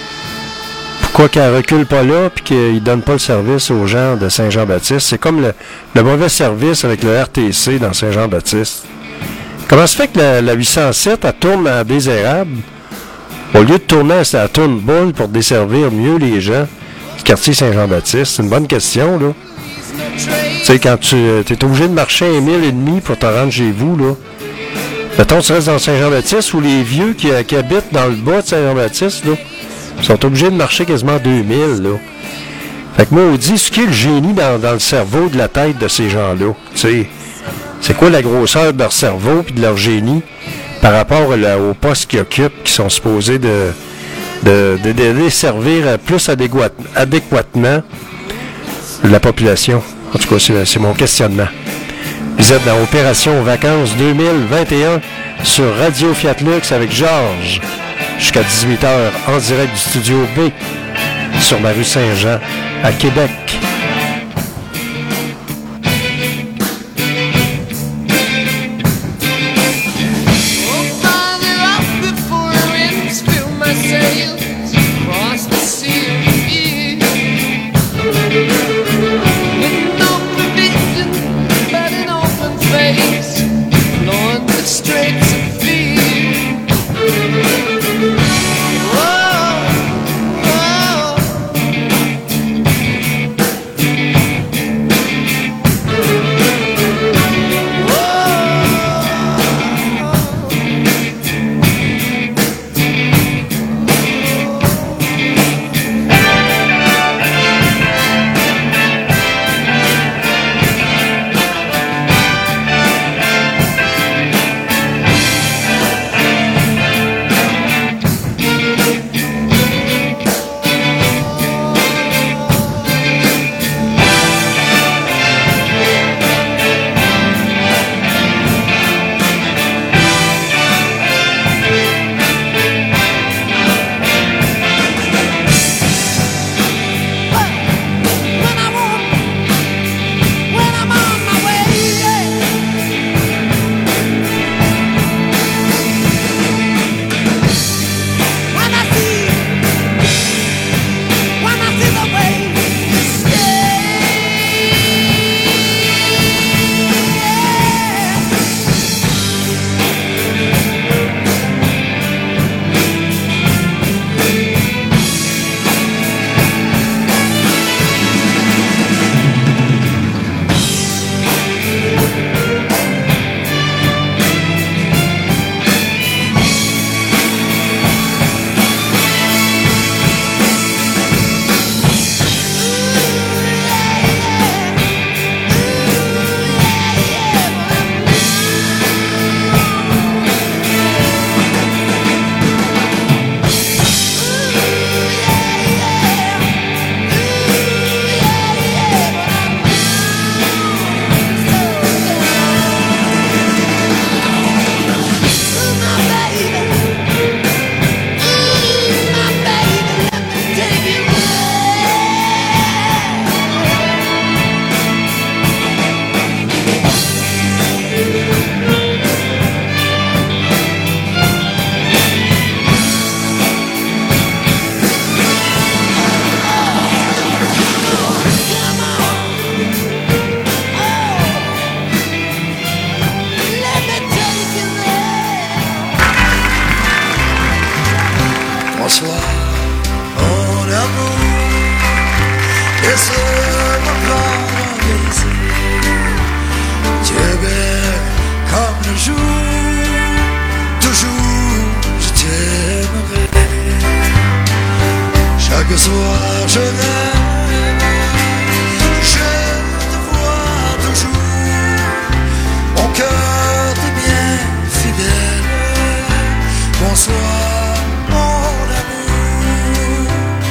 pourquoi qu'elle recule pas là puis qu'il donne pas le service aux gens de Saint-Jean-Baptiste? C'est comme le mauvais service avec le RTC dans Saint-Jean-Baptiste. Comment se fait que la 807, elle tourne à des érables? Au lieu de tourner, elle tourne boule pour desservir mieux les gens du quartier Saint-Jean-Baptiste. C'est une bonne question, là. Tu sais, quand tu es obligé de marcher 1 mile et demi pour te rendre chez vous, là. Mettons, tu restes dans Saint-Jean-Baptiste ou les vieux qui habitent dans le bas de Saint-Jean-Baptiste, là. Ils sont obligés de marcher quasiment 2000, là. Fait que moi, on dit, ce qui est le génie dans le cerveau de la tête de ces gens-là? Tu sais, c'est quoi la grosseur de leur cerveau puis de leur génie par rapport au poste qu'ils occupent, qui sont supposés de desservir plus adéquatement la population? En tout cas, c'est mon questionnement. Vous êtes dans Opération Vacances 2021 sur Radio Fiat Lux avec Georges. Jusqu'à 18h en direct du Studio B sur la rue Saint-Jean à Québec. laisse-moi prendre un baiser. Tu es belle comme le jour, toujours je t'aimerai. Chaque soir je rêve, je te vois toujours. Mon cœur t'est bien fidèle. Bonsoir mon amour.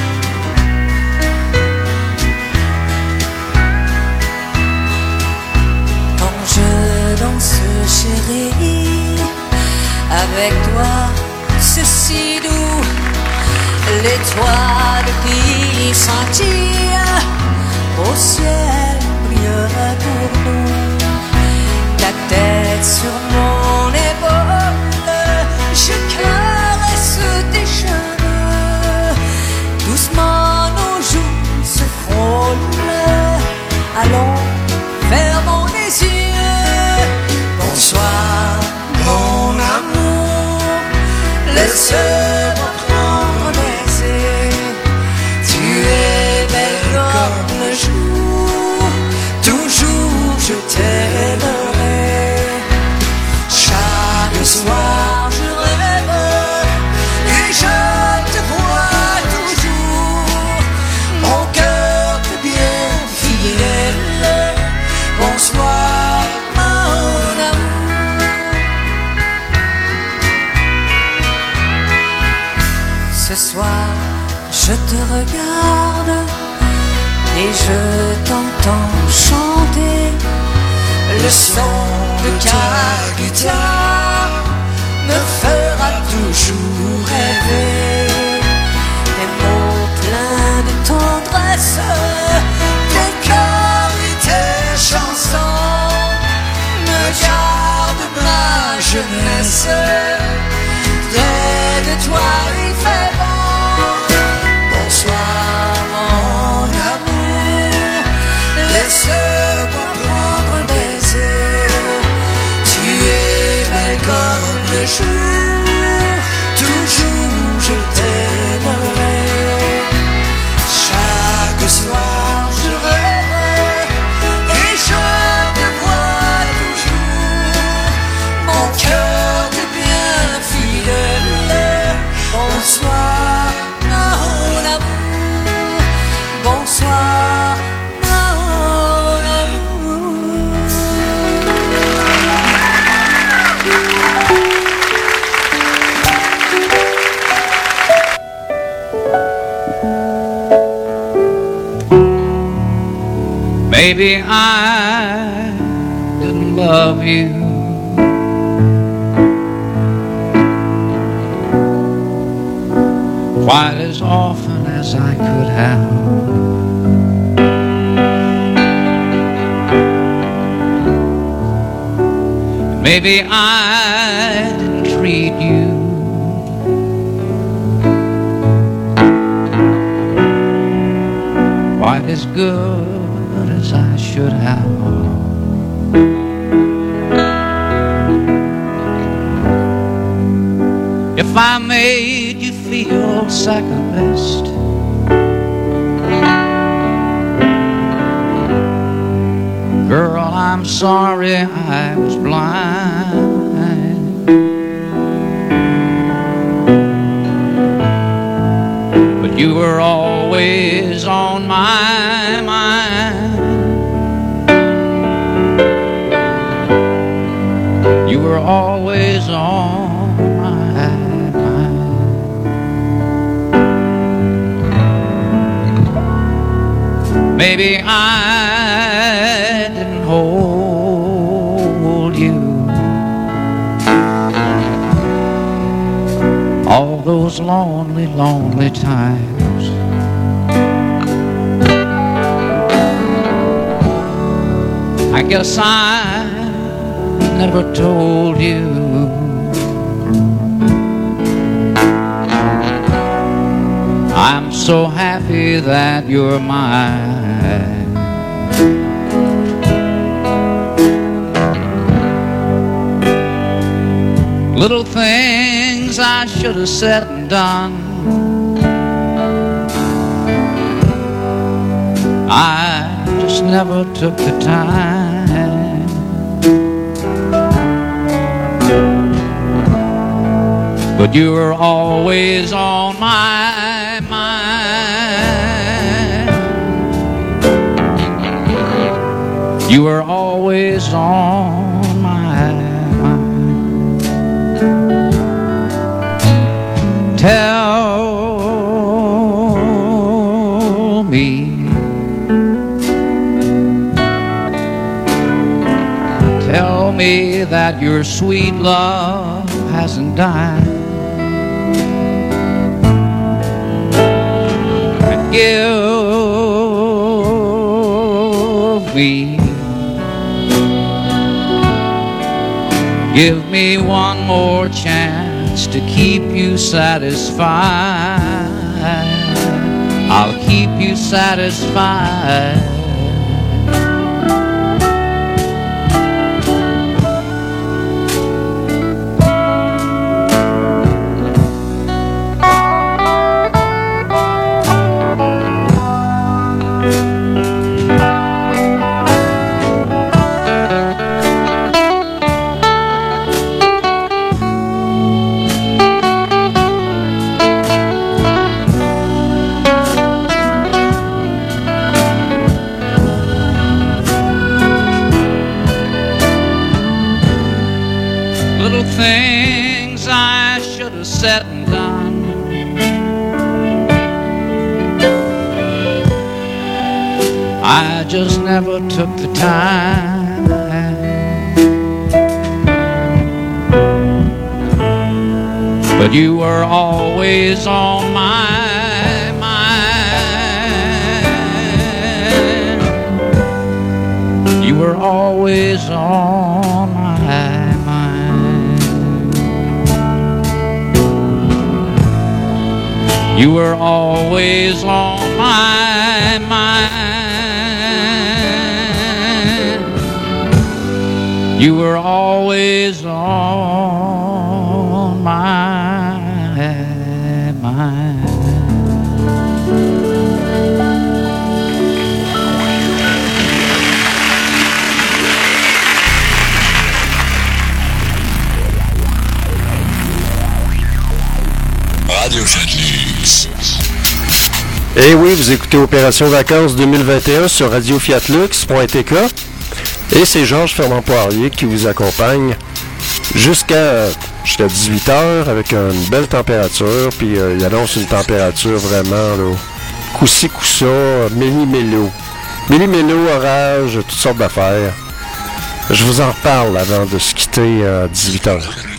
Quand je danse chérie, avec toi c'est si doux. L'étoile qui scintille au ciel brille pour nous. Ta tête sur mon épaule, je caresse tes cheveux. Doucement nos joues se frôlent. Allons, fermons les yeux. Bonsoir mon amour, laisse-moi prendre un baiser. Tu es belle comme le jour, toujours je t'aimerai. Chaque soir je rêve et je te vois toujours. Mon cœur t'est bien fidèle. Bonsoir mon amour. Ce soir je te regarde et je t'entends chanter. Le son de ta guitare me fera toujours rêver. Des mots pleins de tendresse, ton cœur et tes chansons me gardent ma jeunesse. Près de toi il fait bon. Bonsoir mon amour, laisse-moi prendre un baiser. Tu es belle comme le jour, toujours je t'aimerai. Chaque soir je rêve et je te vois toujours. Mon cœur t'est bien fidèle. Bonsoir mon amour, bonsoir mon amour. Maybe I didn't love you quite as often as I could have. Maybe I didn't treat you quite as good as I should have. If I made you feel second best, girl, I'm sorry I was blind. But you were always on my mind. You were always on my mind. Maybe I didn't hold you all those lonely, lonely times. I guess I never told you I'm so happy that you're mine. Little things I should have said and done, I just never took the time. But you were always on my mind. You were always on my mind. Tell me, tell me that your sweet love hasn't died. And give me one more chance to keep you satisfied. I'll keep you satisfied. Things I should have said and done. I just never took the time. But you were always on my mind. You were always on my mind. You were always on my mind. You were always on my mind. Radio Fiat-Lux. Eh oui, vous écoutez Opération Vacances 2021 sur radiofiatlux.tk et c'est Georges Fernand Poirier qui vous accompagne jusqu'à 18h avec une belle température, puis il annonce une température vraiment là, coup-ci, coup-ça, méli-mélo, orage, toutes sortes d'affaires. Je vous en reparle avant de se quitter à 18h.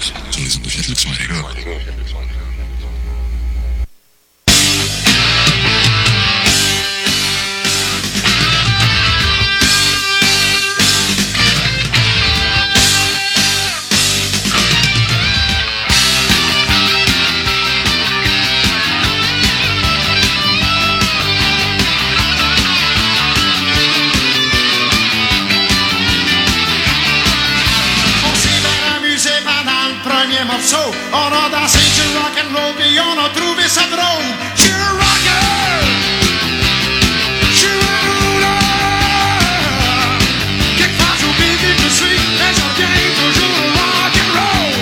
On a dansé du rock'n'roll puis on a trouvé ça drôle. Je suis un rocker, je suis un rouleur. Quelque part j'oublie qui je suis, mais j'en viens toujours au rock'n'roll.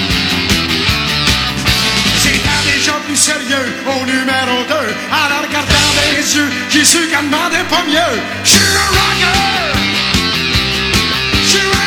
C'était déjà plus sérieux au numéro 2. En la regardant dans les yeux, j'ai su qu'elle demandait pas mieux. Je suis un rocker, je suis un rouleur.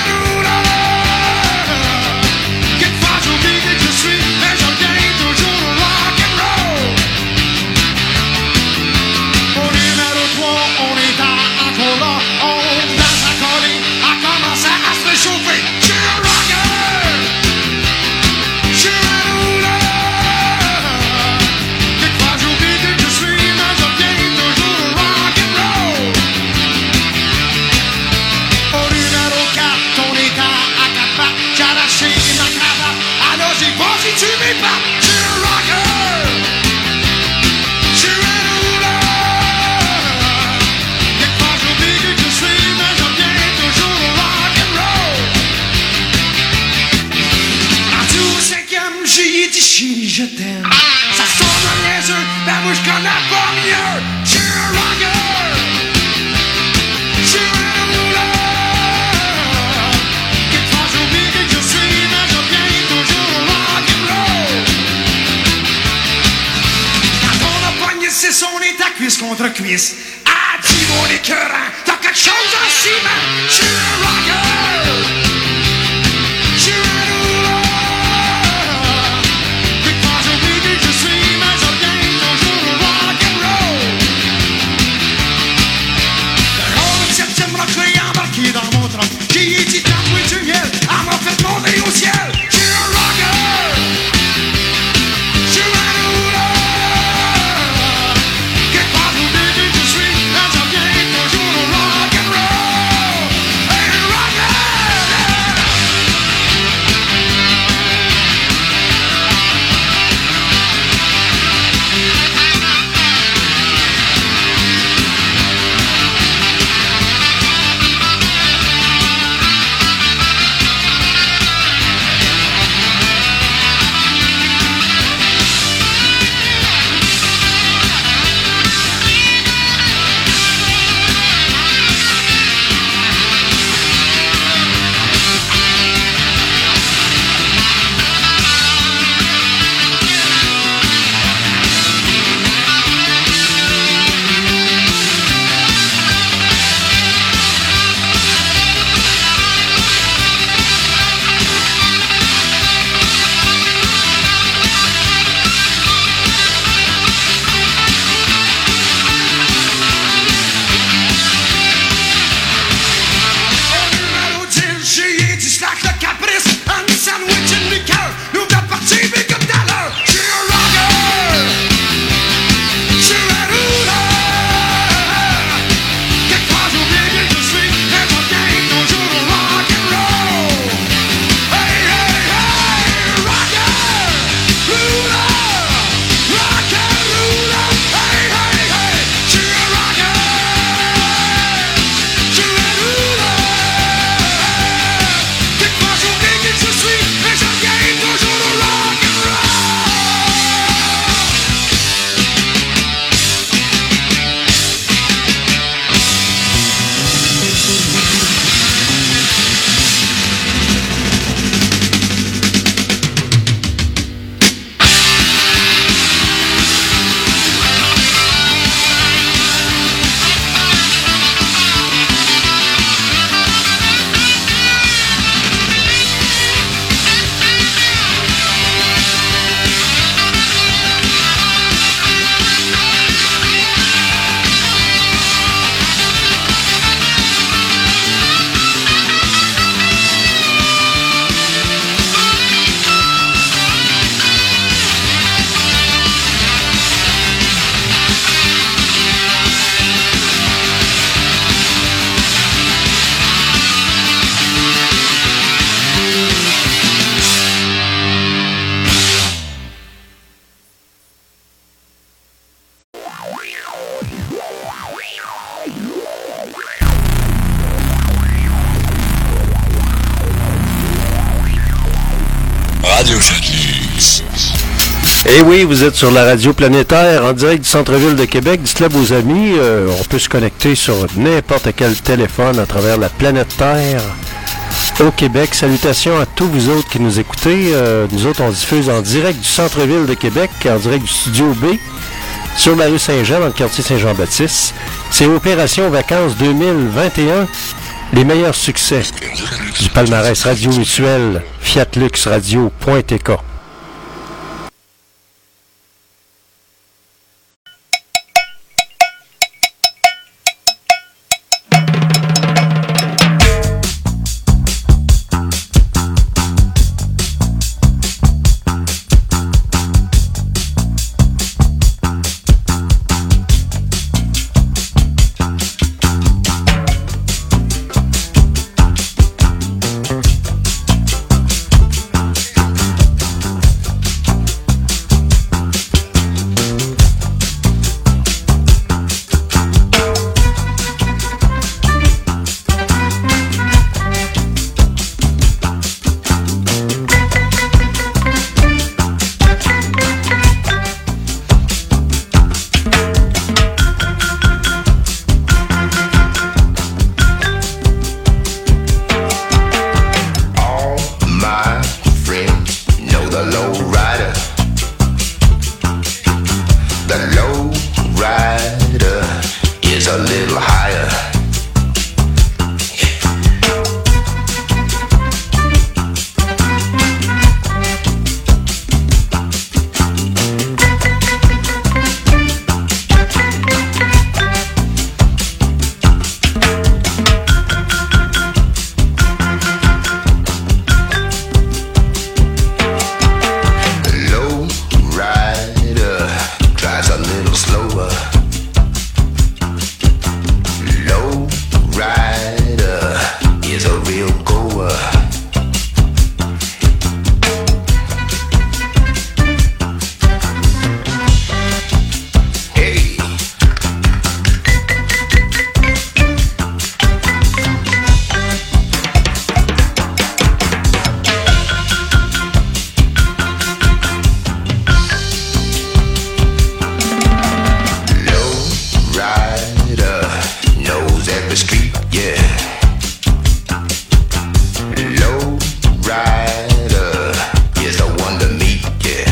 contre cuisse. Ah, dis mon écœurant, t'as quelque chose en ciment. Je suis un rocker. Je suis un rouleur. Quelque part j'oublie qui je suis, mais je reviens toujours au rock'n'roll. Le 7e rocker embarqué dans mon trunk. J'ai dit tant oui du miel, elle m'a fait monter au ciel. Je suis un rocker. Je suis un rouleur. Quelque part j'oublie qui je suis, mais je reviens toujours au rock'n'roll. Hey, rocker! Radio Focus. Eh oui, vous êtes sur la radio planétaire en direct du centre-ville de Québec. Dites-le à vos amis, on peut se connecter sur n'importe quel téléphone à travers la planète Terre au Québec. Salutations à tous vous autres qui nous écoutez. Nous autres, on diffuse en direct du centre-ville de Québec, en direct du studio B, sur la rue Saint-Jean, dans le quartier Saint-Jean-Baptiste. C'est Opération Vacances 2021. Les meilleurs succès du palmarès radio mutuel fiatluxradio.tk. knows every street, yeah. Low rider is the one to meet, yeah.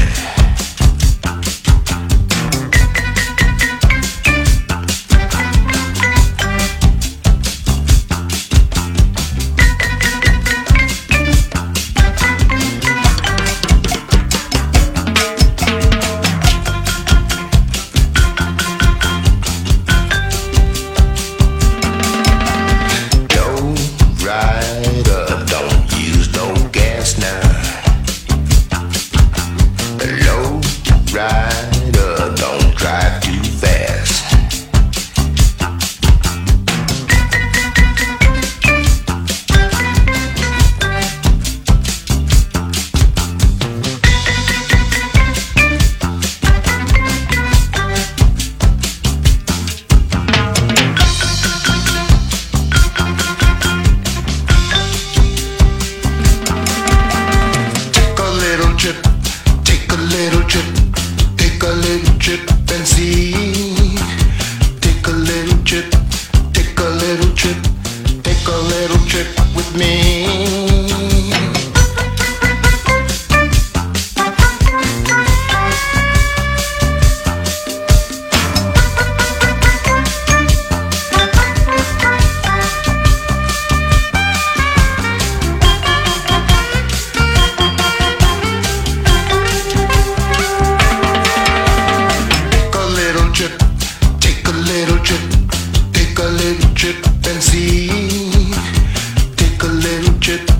Take a little trip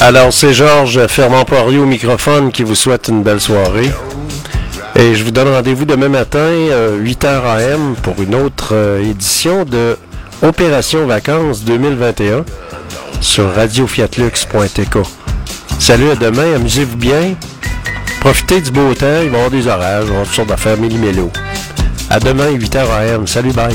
Alors, c'est Georges Fermant-Poirier au microphone qui vous souhaite une belle soirée. Et je vous donne rendez-vous demain matin, 8h AM, pour une autre édition de Opération Vacances 2021 sur radiofiatlux.tk. Salut, à demain, amusez-vous bien. Profitez du beau temps, il va y avoir des orages, il va y avoir toutes sortes d'affaires, méli-mélo. À demain, 8h AM. Salut, bye.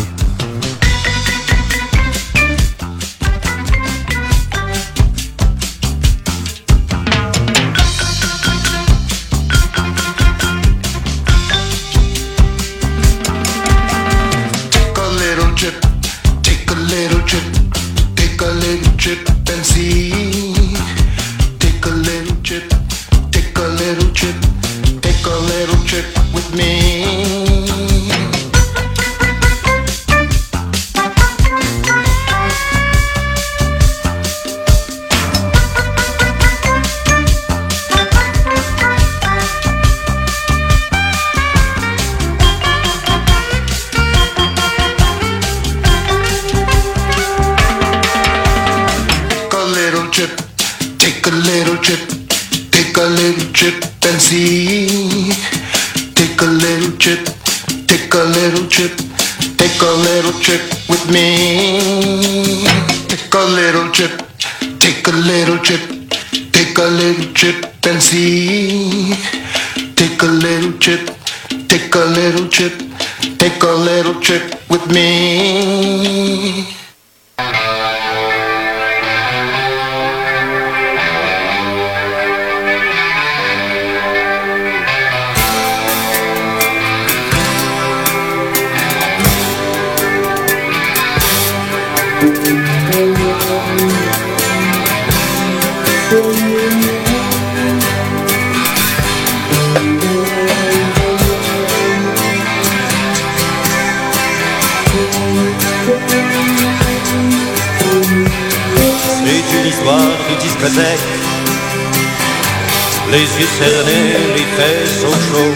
Les yeux cernés, les fesses au chaud,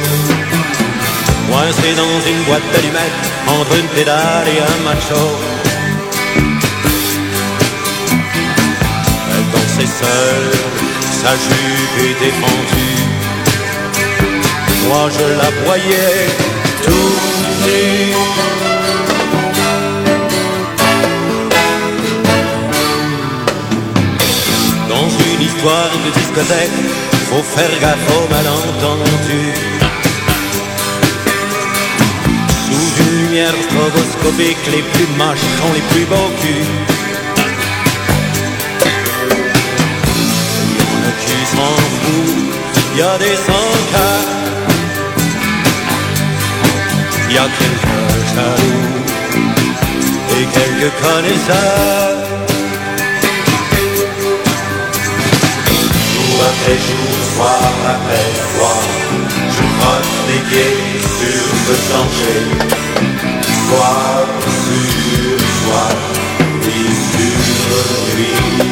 coincé dans une boîte d'allumettes, entre une pédale et un macho. Elle dansait seule, sa jupe était fendue. Moi je la voyais tout nue. Dans une histoire de discothèque, faut faire gaffe aux malentendus. Sous une lumière stroboscopique, les plus moches sont les plus beaux culs. Y'en a qui s'en foutent, y'a des sans-cas, y'a quelques jaloux et quelques connaisseurs. Après jour, soir après soir, je frotte les pieds sur ce plancher. Soir sur soir, nuit sur nuit.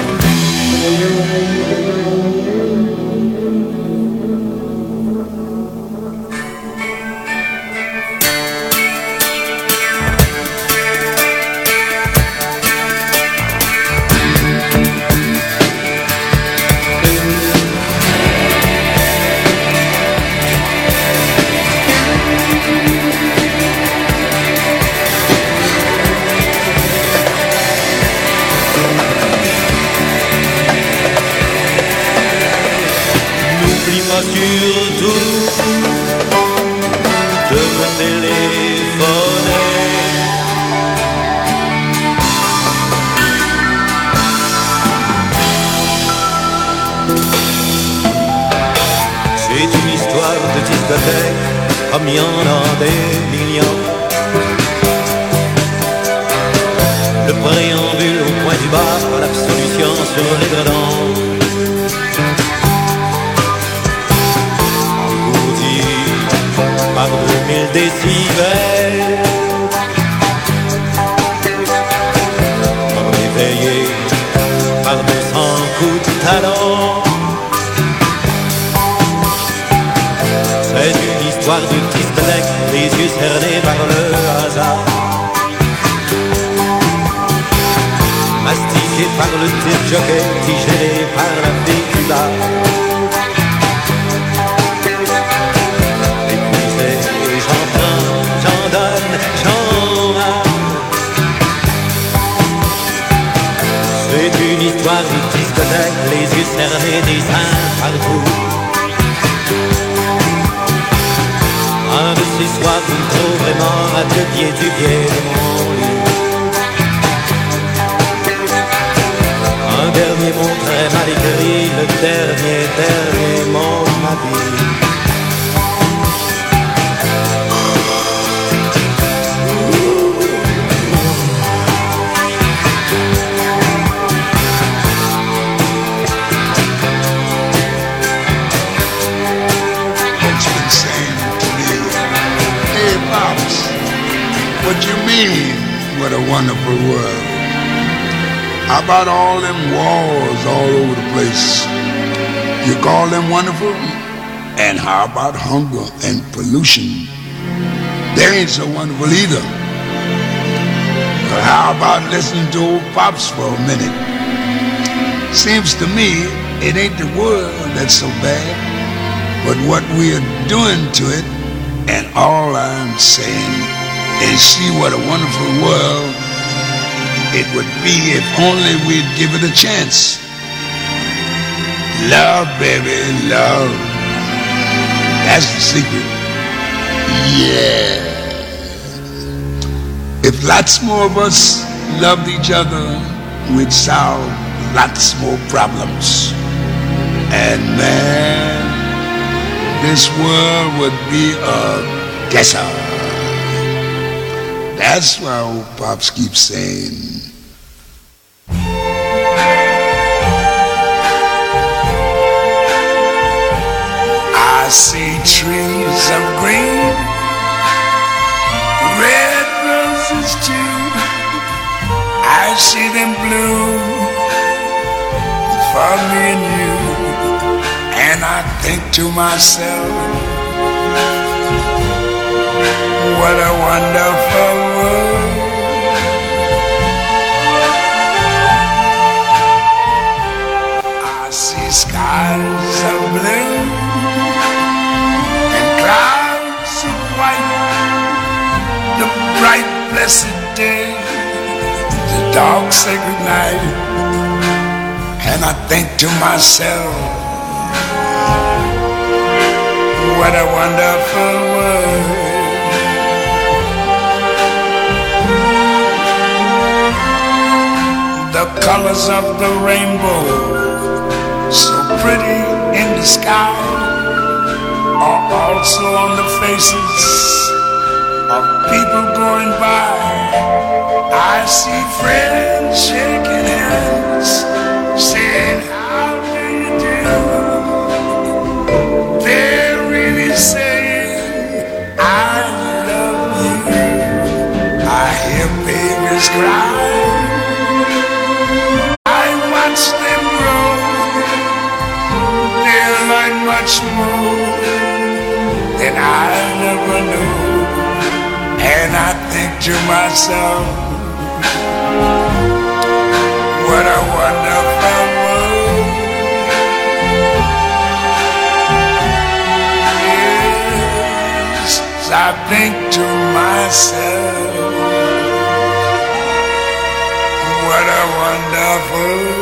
Surtout de me téléphoner. C'est une histoire de discothèque, comme il y en a des millions. Le préambule au coin du bar, l'absolution sur les gredons. Par 2000 décibels, réveillé par 200 coups de talon. C'est une histoire de discothèque, les yeux cernés par le hasard, mastiqué par le tir jockey, tigéré par la fille du bar. Épuisé, j'en prends, j'en donne, j'en rame. C'est une histoire de discothèque, les yeux fermés, des seins partout. Un de ces soirs où me trouve vraiment à deux pieds du pied de mon lit. Un dernier mot très mal écrit, le dernier mot de ma vie. What you mean, what a wonderful world? How about all them wars all over the place? You call them wonderful? And how about hunger and pollution? They ain't so wonderful either. But how about listening to old Pops for a minute? Seems to me it ain't the world that's so bad, but what we're doing to it. And all I'm saying is see what a wonderful world it would be if only we'd give it a chance. Love, baby, love. That's the secret. Yeah. If lots more of us loved each other, we'd solve lots more problems. And man, this world would be a guesser. That's why old Pops keeps saying, I see trees of green, red roses too. I see them bloom for me and you. And I think to myself, what a wonderful world. I see skies of blue and clouds of white, the bright blessed day, the dark sacred night. And I think to myself, what a wonderful world. The colors of the rainbow, so pretty in the sky, are also on the faces of people going by. I see friends shaking hands, saying, how do you do? They're really saying, I love you. I hear babies cry. Watch them grow, they'll learn much more than I never knew. And I think to myself, what a wonderful world. Yes, I think to myself, what a wonderful world.